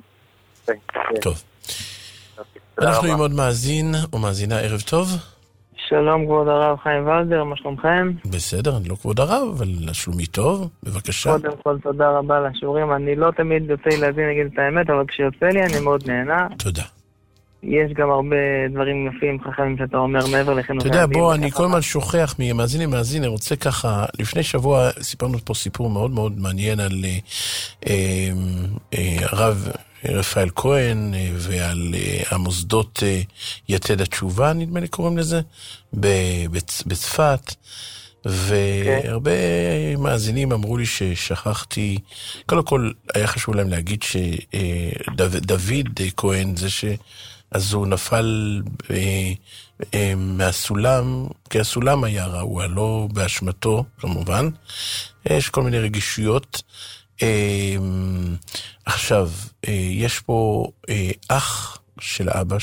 טוב. אנחנו עם עוד מאזין או מאזינה, ערב טוב. שלום כבוד הרב חיים ולדר, מה שלומכם? בסדר, אני לא כבוד הרב, אבל שלומי טוב, בבקשה. קודם כל תודה רבה על השיעורים, אני לא תמיד יוצא לי להזין להגיד את האמת, אבל כשיוצא לי אני מאוד נהנה. תודה. יש גם הרבה דברים יפים, חכמים שאתה אומר מעבר לחינוך. אתה יודע, בוא, אני כל הזמן שוכח ממאזין, אני רוצה ככה, לפני שבוע סיפרנו פה סיפור מאוד מאוד מעניין על הרב רפאל כהן ועל המוסדות יתד התשובה, נדמה לי קוראים לזה, בצפת, והרבה מאזינים אמרו לי ששכחתי, קודם כל היה חשוב להם להגיד שדוד כהן זה אז הוא נפל מהסולם, כי הסולם היה רעוע, לא באשמתו, כמובן. יש כל מיני רגישויות. עכשיו, יש פה אח של אבא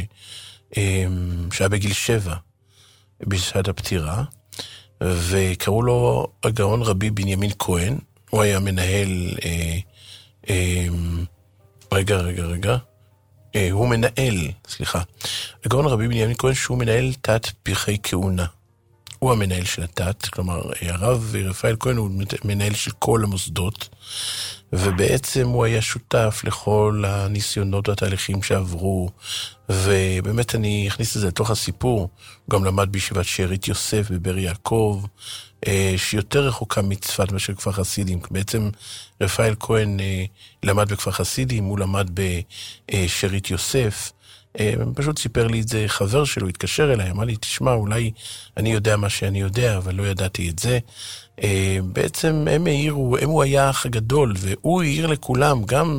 שהיה בגיל 7 בשעת הפטירה, וקראו לו הגאון רבי בנימין כהן. הוא היה מנהל, רגע. הוא מנהל, הגאון רבי בנימין כהן שהוא מנהל תת פרחי כהונה. הוא המנהל של התת, כלומר, הרב רפאל כהן הוא מנהל של כל המוסדות, ובעצם הוא היה שותף לכל הניסיונות והתהליכים שעברו, ובאמת אני אכניס את זה לתוך הסיפור, הוא גם למד בישיבת שארית יוסף בבר יעקב, שיותר רחוקה מצפת מאשר כפר חסידים. בעצם רפאל כהן למד בכפר חסידים, הוא למד בשארית יוסף, פשוט סיפר לי את זה חבר שלו, התקשר אליי, אמר לי, תשמע, אולי אני יודע מה שאני יודע, אבל לא ידעתי את זה. בעצם הוא היה אח הגדול, והוא העיר לכולם, גם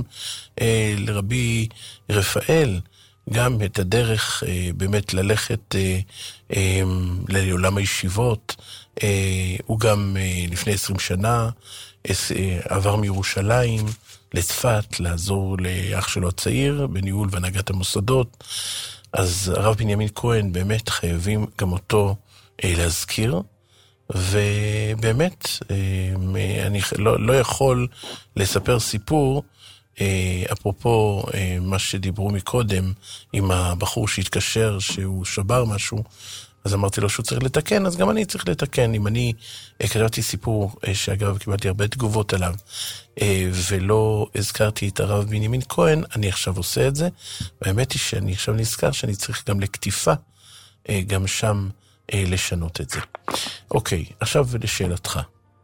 לרבי רפאל, גם את הדרך באמת ללכת לעולם הישיבות. הוא גם לפני 20 שנה עבר מירושלים לצפת, לעזור לאח שלו הצעיר בניהול והנהגת המוסדות. אז הרב בנימין כהן באמת חייבים גם אותו להזכיר, ובאמת אני לא יכול לספר סיפור, אפרופו מה שדיברו מקודם עם הבחור שהתקשר שהוא שבר משהו, אז אמרתי לו שהוא צריך לתקן, אז גם אני צריך לתקן. אם אני כתבתי סיפור, שאגב קיבלתי הרבה תגובות עליו, ולא הזכרתי את הרב בנימין כהן, אני עכשיו עושה את זה, והאמת היא שאני עכשיו נזכר שאני צריך גם לקטיפה, גם שם לשנות את זה. אוקיי, עכשיו לשאלתך.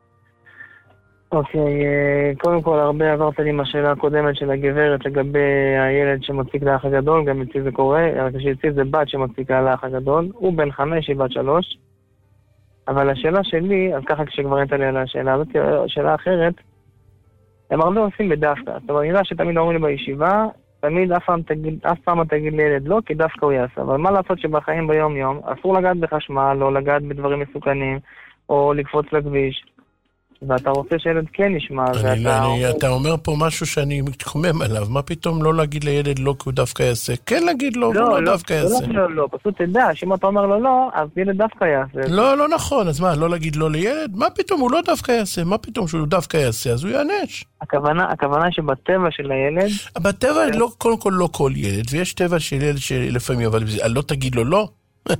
אוקיי, קודם כל הרבה עברת לי מהשאלה הקודמת של הגברת לגבי הילד שמציק לאח הגדול, גם אצלי זה קורה, רק שאצלי זה בת שמציקה לאח הגדול, הוא בן 5, היא בת 3, אבל השאלה שלי, אז ככה כשכבר ענית לי על השאלה הזאת, שאלה אחרת, הם הרבה עושים בדווקא, זאת אומרת, אני יודע שתמיד אומרים לי בישיבה, תמיד אף פעם תגיד לילד לא, כי דווקא הוא יעשה, אבל מה לעשות שבחיים ביום יום, אסור לגעת בחשמל, או לגעת בדברים מסוכנים, או לקפוץ לכביש, ואתה רוצה שילד כן ישמע, אתה אומר פה משהו שאני מתקומם עליו, מה פתאום לא להגיד לילד לא כי הוא דווקא יעשה? כן להגיד לו, הוא לא דווקא יעשה. לא, פשוט תדע, שאם אתה אומר לו לא, אז ילד דווקא יעשה. לא נכון, אז מה, לא להגיד לא לילד? מה פתאום הוא לא דווקא יעשה? מה פתאום שהוא דווקא יעשה? אז הוא יענש. הכוונה שבטבע של הילד... בטבע, קודם כל לא כל ילד, ויש טבע של ילד שלפעמים, אבל לא תגיד לו לא.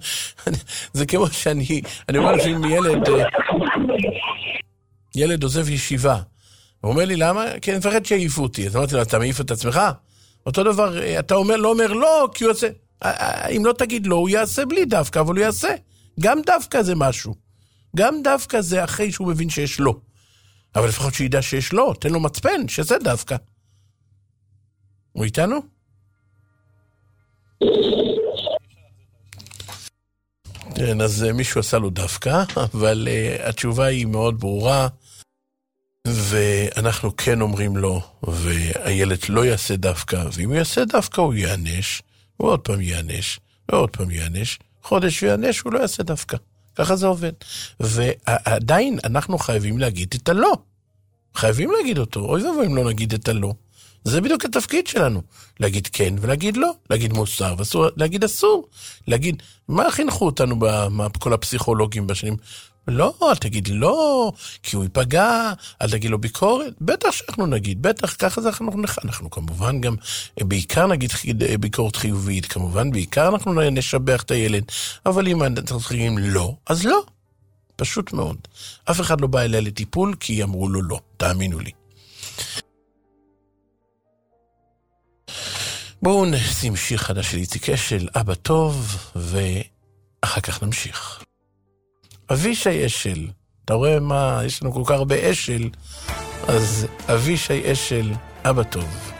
זה כמו שאני אומר שאם ילד עוזב ישיבה. הוא אומר לי, למה? כי אני מפחד שיעיפו אותי. אז אמרתי לו, אתה מעיף את עצמך? אותו דבר, אתה לא אומר לא, כי הוא יעשה. אם לא תגיד לא, הוא יעשה בלי דווקא, אבל הוא יעשה. גם דווקא זה משהו. גם דווקא זה אחרי שהוא מבין שיש לא. אבל לפחות שידע שיש לא, תן לו מצפן, שזה דווקא. הוא איתנו? כן, אז מישהו עשה לו דווקא, אבל התשובה היא מאוד ברורה, ואנחנו כן אומרים לו, והילד לא יעשה דווקא, ואם הוא יעשה דווקא הוא יענש, הוא עוד פעם יענש, ועוד פעם יענש, חודש יענש, הוא לא יעשה דווקא. ככה זה עובד. ועדיין אנחנו חייבים להגיד את הלא. חייבים להגיד אותו, אוי ואבוי אם לא נגיד את הלא. זה בדיוק התפקיד שלנו, להגיד כן ולהגיד לא, להגיד מוסר ואסור, להגיד אסור, להגיד, מה חינכו אותנו בכל הפסיכולוגים בשנים? לא, אל תגיד לא, כי הוא ייפגע, אל תגיד לו ביקורת, בטח שאנחנו נגיד, בטח, ככה זה אנחנו כמובן גם, בעיקר נגיד ביקורת חיובית, כמובן בעיקר אנחנו נשבח את הילד, אבל אם אנחנו צריכים לא, אז לא, פשוט מאוד. אף אחד לא בא אליה לטיפול, כי אמרו לו לא, תאמינו לי. בואו נשים שיר חדש של איציק אשל, אבא טוב, ואחר כך נמשיך. אבישי אשל, אתה רואה מה, יש לנו כל כך הרבה אשל, אז אבישי אשל, אבא טוב.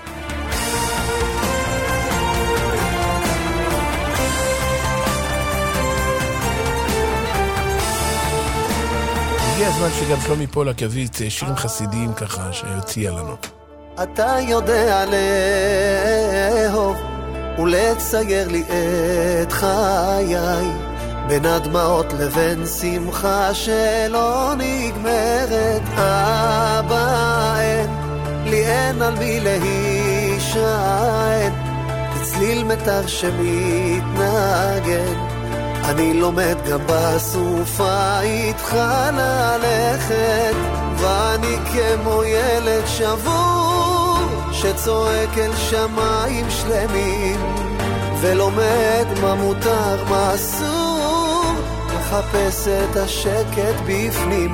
הגיע הזמן שגם שלומי פולק יביא את שירים חסידיים ככה, שיוציע לנו. אתה יודע לאהוב ולצייר לי את חיי בין הדמעות לבין שמחה שלא נגמרת. אבא אין על מי להישען, כצליל מיתר שמתנגן. אני לומד גם בסופה איתך ללכת, ואני כמו ילד שבור שצועק אל שמיים שלמים ולומד מה מותר מה אסור, מחפש את השקט בפנים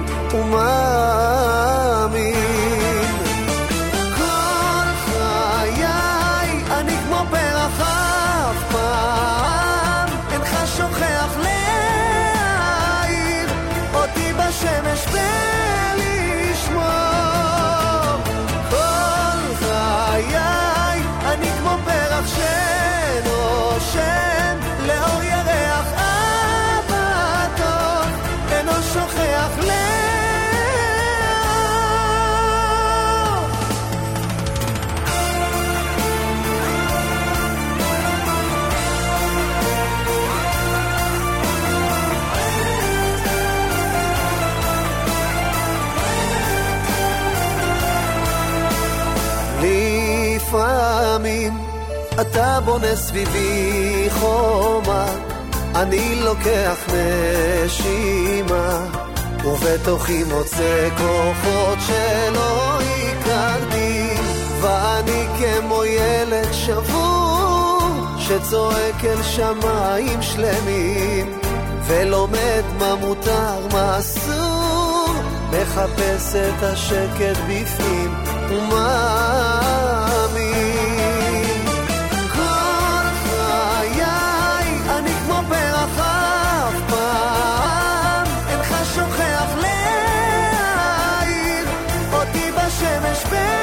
ומאמין. כל חיי אני כמו פרח אף פעם אינך שוכח להעיר אותי בשמש ולשמור. כל חיי אני כמו פרח שנושם לאור ירח אהבתו אינו שוכח לפעמים אתה בונה סביבי חומה, אני לוקח נשימה ובתוכי מוצא כוחות שלא הכרתי, ואני כמו ילד שבור שצועק אל שמיים שלמים ולומד מה מותר מה אסור, מחפש את השקט בפנים ומאמין. כל חיי אני כמו פרח אף פעם אינך שוכח להעיר אותי בשמש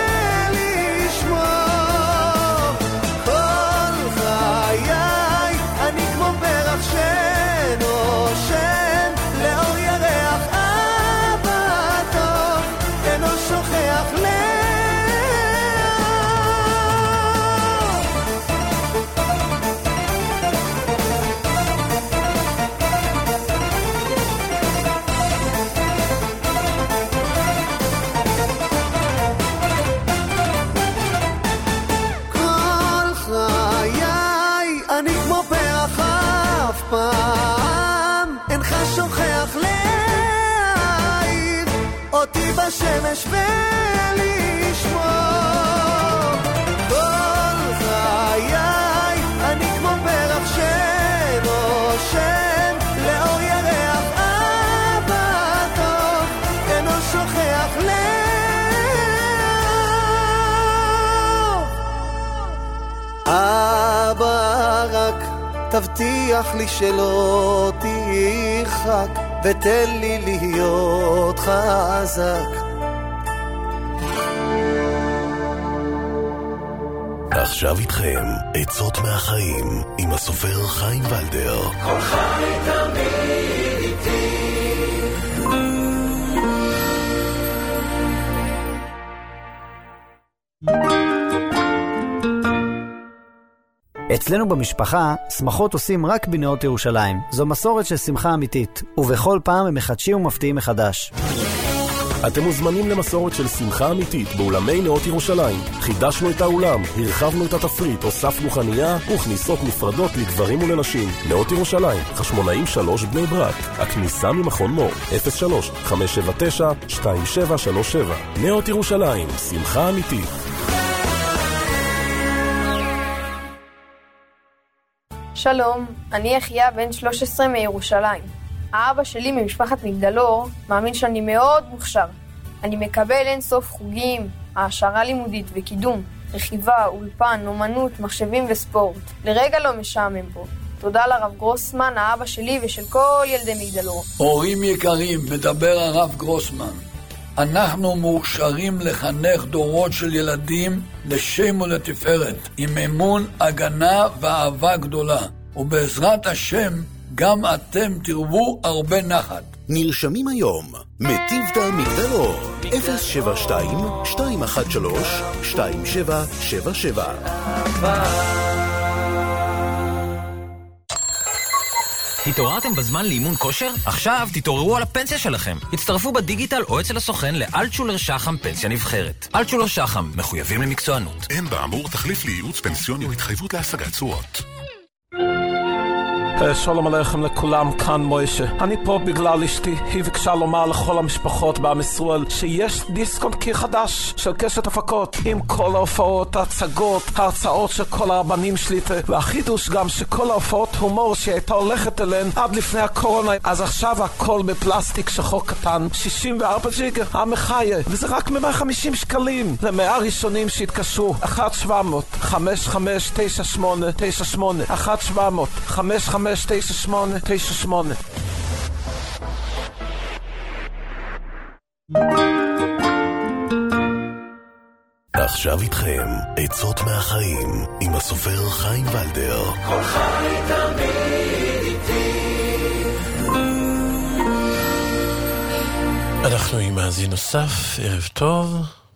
ולשמור. כל חיי אני כמו פרח שנושם לאור ירח אהבתו אינו שוכח שוכח להעיר אותי בשמש ולשמור. כל חיי אני כמו פרח שנושם לאור ירח אהבתו אינו שוכח אבא רק תבטיח לי שלא תרחק ותן לי להיות חזק. עכשיו איתכם עצות מהחיים עם הסופר חיים ולדר. כל חי תמיד איתי. אצלנו במשפחה, שמחות עושים רק בנאות ירושלים. זו מסורת של שמחה אמיתית, ובכל פעם הם מחדשים ומפתיעים מחדש. אתם מוזמנים למסורת של שמחה אמיתית באולמי נאות ירושלים. חידשנו את האולם, הרחבנו את התפריט, הוספנו חנייה וכניסות נפרדות לגברים ולנשים. נאות ירושלים, חשמונאים 3 בני ברק. הכניסה ממכון מור, 03-579-2737. נאות ירושלים, שמחה אמיתית. שלום, אני אחיה בן 13 מירושלים. האבא שלי ממשפחת מגדלור מאמין שאני מאוד מוכשר. אני מקבל אין סוף חוגים, העשרה לימודית וקידום, רכיבה, אולפן, אומנות, מחשבים וספורט. לרגע לא משעמם פה. תודה לרב גרוסמן, האבא שלי ושל כל ילדי מגדלור. הורים יקרים, מדבר הרב גרוסמן. אנחנו מאושרים לחנך דורות של ילדים לשם ולתפארת, עם אמון, הגנה ואהבה גדולה. ובעזרת השם, גם אתם תרבו הרבה נחת. נרשמים היום, מטיבתא מגדלור, 072-213-2777. התעוררתם בזמן לאימון כושר? עכשיו תתעוררו על הפנסיה שלכם. הצטרפו בדיגיטל או אצל הסוכן לאלטשולר שחם פנסיה נבחרת. אלטשולר שחם, מחויבים למקצוענות. אין באמור תחליף לייעוץ פנסיוני או התחייבות להשגת תשואות. שלום עליכם לכולם, כאן מוישה. אני פה בגלל אשתי. היא ביקשה לומר לכל המשפחות בעם ישראל שיש דיסקונט קיר חדש של קשת הפקות עם כל ההופעות, ההצגות, ההרצאות של כל הרבנים שליטה, והחידוש גם שכל ההופעות הומור שהייתה הולכת אליהן עד לפני הקורונה, אז עכשיו הכל בפלסטיק שחור קטן, 64 ג'יגה, המחיה, וזה רק 150 שקלים ל100 ראשונים שהתקשרו. 1-700-5598-98 1-700-5598-98. עכשיו איתכם עצות מהחיים עם הסופר חיים ולדר. כל חי תמיד איתי. אנחנו עם מאזין נוסף, ערב טוב.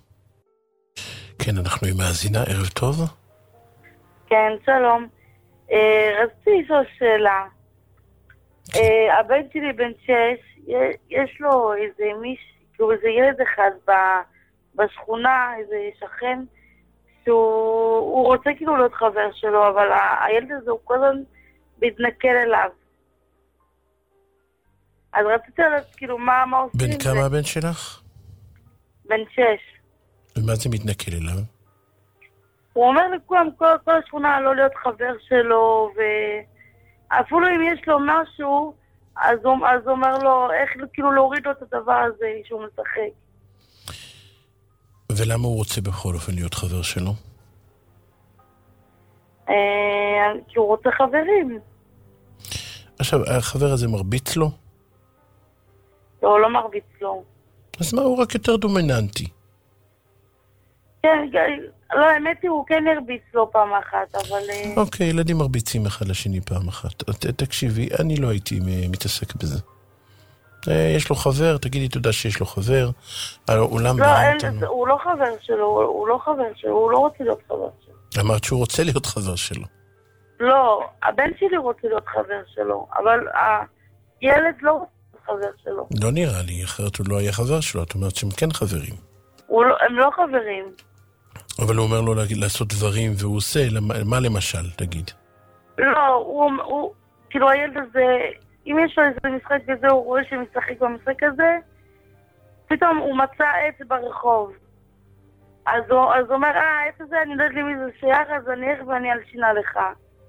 כן, אנחנו עם מאזינה, ערב טוב. כן, שלום. רציתי לשאול שאלה. הבן שלי בן 6, יש לו איזה כאילו איזה ילד אחד בשכונה, איזה שכן, שהוא רוצה כאילו להיות חבר שלו, אבל הילד הזה הוא כל הזמן מתנכל אליו. אז רציתי לדעת כאילו מה עושים עם זה. בן כמה הבן שלך? בן 6. ומה זה מתנכל אליו? הוא אומר לכולם, כל השכונה לא להיות חבר שלו, ואפילו אם יש לו משהו, אז הוא אומר לו איך כאילו להוריד לו את הדבר הזה שהוא משחק. ולמה הוא רוצה בכל אופן להיות חבר שלו? כי הוא רוצה חברים. עכשיו, החבר הזה מרביץ לו? לא, הוא לא מרביץ לו. אז מה, הוא רק יותר דומיננטי? כן, לא, האמת היא, הוא כן הרביץ לו פעם אחת, אבל... אוקיי, ילדים מרביצים אחד לשני פעם אחת. תקשיבי, אני לא הייתי מתעסק בזה. יש לו חבר, תגידי תודה שיש לו חבר. לא, הוא לא חבר שלו, הוא לא חבר שלו, הוא לא רוצה להיות חבר שלו. אמרת שהוא רוצה להיות חבר שלו. לא, הבן שלי רוצה להיות חבר שלו, אבל הילד לא רוצה להיות חבר שלו. לא נראה לי, אחרת הוא לא היה חבר שלו, את אומרת שהם כן חברים. הם לא חברים. אבל הוא אומר לו לעשות דברים, והוא עושה, מה למשל, תגיד? לא, הוא כאילו הילד הזה, אם יש לו איזה משחק כזה, הוא רואה שמשחק במשחק הזה, פתאום הוא מצא עץ ברחוב. אז הוא אומר, העץ הזה, אני יודעת לי מי זה שייך, אז אני איך ואני אלשינה לך.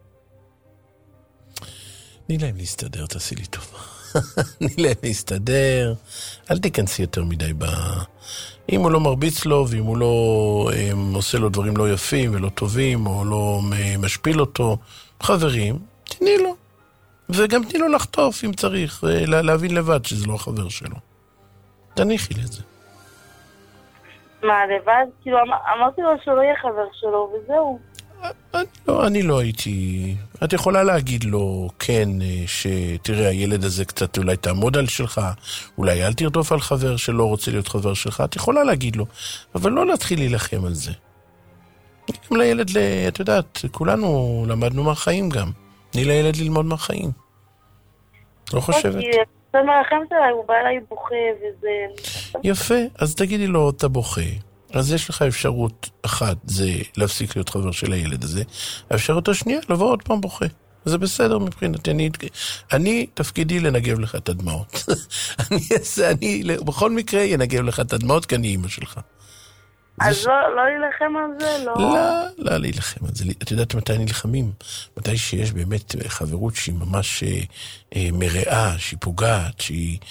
תני להם להסתדר, תעשי לי טובה. תני להם להסתדר, אל תיכנסי יותר מדי אם הוא לא מרביץ לו, ואם הוא לא עושה לו דברים לא יפים ולא טובים, או לא משפיל אותו, חברים, תני לו. וגם תני לו לחטוף אם צריך, להבין לבד שזה לא החבר שלו. תניחי לזה. מה, לבד? כאילו, אמרתי לו שהוא לא יהיה חבר שלו, וזהו. אני לא הייתי... את יכולה להגיד לו, כן, שתראה, הילד הזה קצת אולי תעמוד על שלך, אולי אל תרדוף על חבר שלא רוצה להיות חבר שלך, את יכולה להגיד לו, אבל לא להתחיל להילחם על זה. גם לילד, את יודעת, כולנו למדנו מהחיים גם. תני לילד ללמוד מהחיים. לא חושבת? אתה מרחם שלה, הוא בא אליי בוכה וזה... יפה, אז תגידי לו, אתה בוכה. אז יש לך אפשרות אחת, זה להפסיק להיות חבר של הילד הזה. האפשרות השנייה, לבוא עוד פעם בוכה. זה בסדר מבחינתי. אני תפקידי לנגב לך את הדמעות. אני בכל מקרה ינגב לך את הדמעות, כי אני אימא שלך. אז לא להילחם על זה? לא להילחם על זה. את יודעת מתי נלחמים? מתי שיש באמת חברות שהיא ממש מראה, שהיא פוגעת,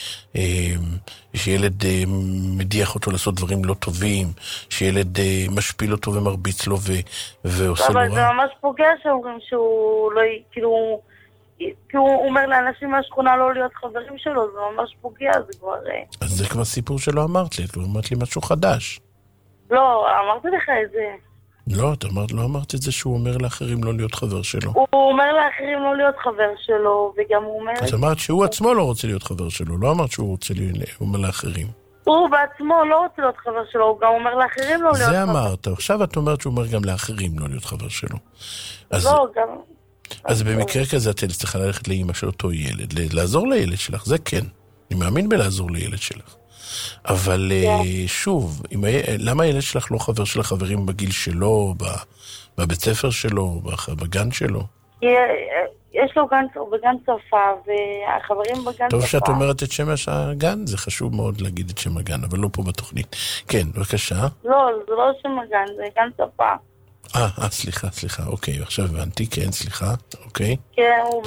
שילד מדיח אותו לעשות דברים לא טובים, שילד משפיל אותו ומרביץ לו ועושה לו רע. אבל זה ממש פוגע שאומרים שהוא לא, כאילו, כי הוא אומר לאנשים מהשכונה לא להיות חברים שלו, זה ממש פוגע, זה כבר... אז זה כבר סיפור שלא אמרת לי, את כבר אמרת לי משהו חדש. לא, אמרתי לך את זה. לא, לא אמרת את זה שהוא אומר לאחרים לא להיות חבר שלו. הוא אומר לאחרים לא להיות חבר שלו, וגם הוא אומר... את אמרת שהוא עצמו לא רוצה להיות חבר שלו, לא אמרת שהוא רוצה אומר לאחרים. הוא בעצמו לא רוצה להיות חבר שלו, הוא גם אומר לאחרים לא להיות חבר. זה אמרת, עכשיו את אומרת שהוא אומר גם לאחרים לא להיות חבר שלו. לא, גם... אז במקרה כזה את צריכה ללכת לאמא של אותו ילד, לעזור לילד שלך, זה כן. אני מאמין בלעזור לילד שלך. אבל שוב, למה הילד שלך לא חבר של החברים בגיל שלו, בבית ספר שלו, בגן שלו? יש לו גן, הוא בגן צרפה, והחברים בגן צרפה. טוב שאת אומרת את שם הגן, זה חשוב מאוד להגיד את שם הגן, אבל לא פה בתוכנית. כן, בבקשה. לא, זה לא שם הגן, זה גן צרפה. סליחה, אוקיי, עכשיו הבנתי, כן, סליחה, אוקיי. כן, הוא...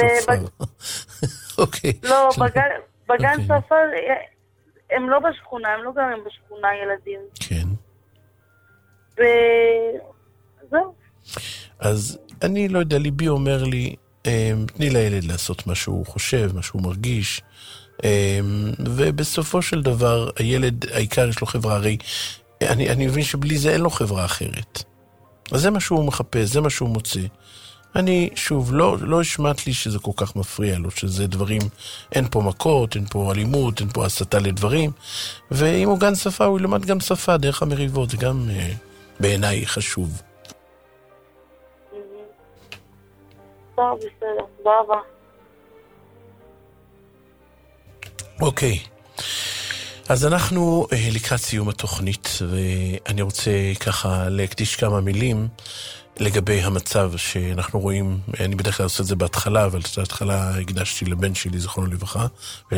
אוקיי. לא, בגן צרפה, הם לא בשכונה, הם לא גרים בשכונה, ילדים. כן. וזהו. אז אני לא יודע, ליבי אומר לי, תני לילד לעשות מה שהוא חושב, מה שהוא מרגיש, ובסופו של דבר, הילד, העיקר יש לו חברה, הרי אני מבין שבלי זה אין לו חברה אחרת. אז זה מה שהוא מחפש, זה מה שהוא מוצא. אני, שוב, לא השמעת לי שזה כל כך מפריע לו, שזה דברים, אין פה מכות, אין פה אלימות, אין פה הסתה לדברים, ואם הוא גן שפה, הוא ילמד גם שפה, דרך המריבות, זה גם בעיניי חשוב. טוב, בסדר, תודה. אוקיי. אז אנחנו לקראת סיום התוכנית, ואני רוצה ככה להקדיש כמה מילים לגבי המצב שאנחנו רואים. אני בדרך כלל עושה את זה בהתחלה, אבל את ההתחלה הקדשתי לבן שלי, זכרונו לברכה,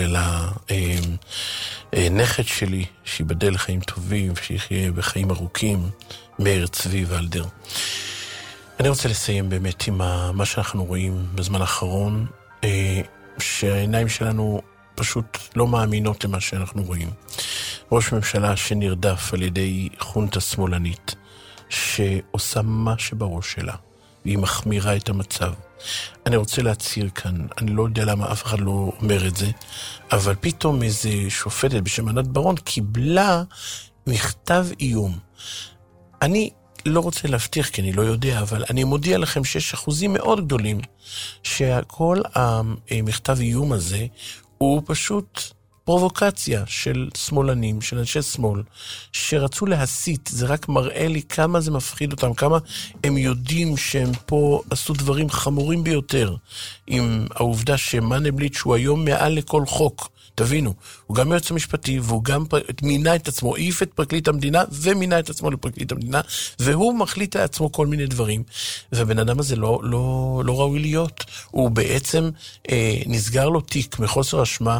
ולנכד שלי, שיבדל לחיים טובים, שיחיה בחיים ארוכים, מאיר צבי ואלדר. אני רוצה לסיים באמת עם מה שאנחנו רואים בזמן האחרון, שהעיניים שלנו פשוט לא מאמינות למה שאנחנו רואים. ראש ממשלה שנרדף על ידי חונטה שמאלנית, שעושה מה שבראש שלה, והיא מחמירה את המצב. אני רוצה להצהיר כאן, אני לא יודע למה אף אחד לא אומר את זה, אבל פתאום איזה שופטת בשם ענת ברון קיבלה מכתב איום. אני לא רוצה להבטיח כי אני לא יודע, אבל אני מודיע לכם שיש אחוזים מאוד גדולים שכל המכתב איום הזה הוא פשוט פרובוקציה של שמאלנים, של אנשי שמאל, שרצו להסית. זה רק מראה לי כמה זה מפחיד אותם, כמה הם יודעים שהם פה עשו דברים חמורים ביותר, עם העובדה שמנדלבליט שהוא היום מעל לכל חוק. תבינו, הוא גם יועץ המשפטי, והוא גם מינה את עצמו, העיף את פרקליט המדינה, ומינה את עצמו לפרקליט המדינה, והוא מחליט לעצמו כל מיני דברים, והבן אדם הזה לא ראוי להיות. הוא בעצם נסגר לו תיק מחוסר אשמה,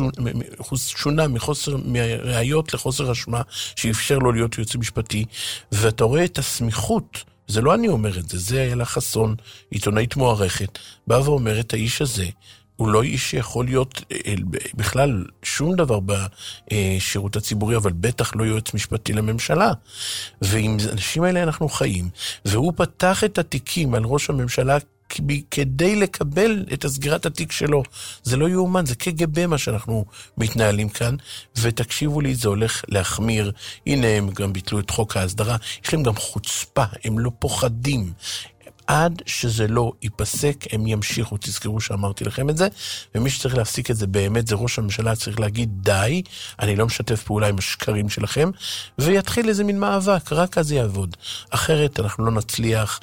שונה מראיות לחוסר אשמה, שאפשר לו להיות יועץ משפטי, ואתה רואה את הסמיכות, זה לא אני אומר את זה, זה היה לה חסון, עיתונאית מוערכת, בא ואומרת, האיש הזה, הוא לא איש שיכול להיות בכלל שום דבר בשירות הציבורי, אבל בטח לא יועץ משפטי לממשלה. ועם האנשים האלה אנחנו חיים. והוא פתח את התיקים על ראש הממשלה כדי לקבל את הסגירת התיק שלו. זה לא יאומן, זה כגבי מה שאנחנו מתנהלים כאן, ותקשיבו לי, זה הולך להחמיר. הנה הם גם ביטלו את חוק ההסדרה, יש להם גם חוצפה, הם לא פוחדים. עד שזה לא ייפסק, הם ימשיכו, תזכרו שאמרתי לכם את זה, ומי שצריך להפסיק את זה באמת, זה ראש הממשלה, צריך להגיד די, אני לא משתף פעולה עם השקרים שלכם, ויתחיל איזה מין מאבק, רק אז יעבוד. אחרת אנחנו לא נצליח,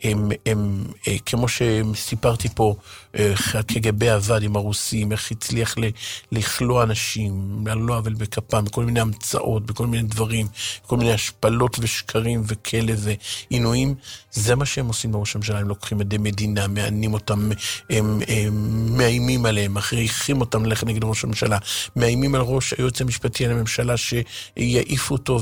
כמו שסיפרתי פה, כגבי עבד עם הרוסים, איך הצליח לכלוא אנשים, לא אבל בכפם, בכל מיני המצאות, בכל מיני דברים, בכל מיני השפלות ושקרים וכאלה ועינויים, זה מה שהם עושים בראש הממשלה, הם לוקחים עדי מדינה, מענים אותם, הם מאיימים עליהם, מכריחים אותם ללכת נגד ראש הממשלה, מאיימים על ראש היועץ המשפטי על הממשלה שיעיפו אותו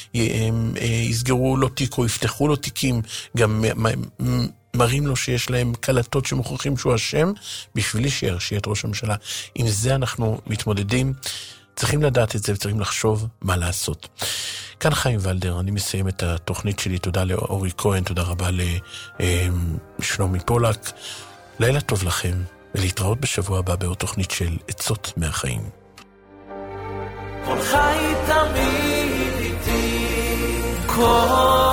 ויסגרו לו תיק או יפתחו לו תיקים, גם מראים לו שיש להם קלטות שמוכרחים שהוא אשם, בשבילי שירשיע את ראש הממשלה. עם זה אנחנו מתמודדים, צריכים לדעת את זה וצריכים לחשוב מה לעשות. כאן חיים ולדר, אני מסיים את התוכנית שלי, תודה לאורי כהן, תודה רבה לשלומי פולק, לילה טוב לכם, ולהתראות בשבוע הבא בעוד תוכנית של עצות מהחיים. כל חי תמיד איתי, כל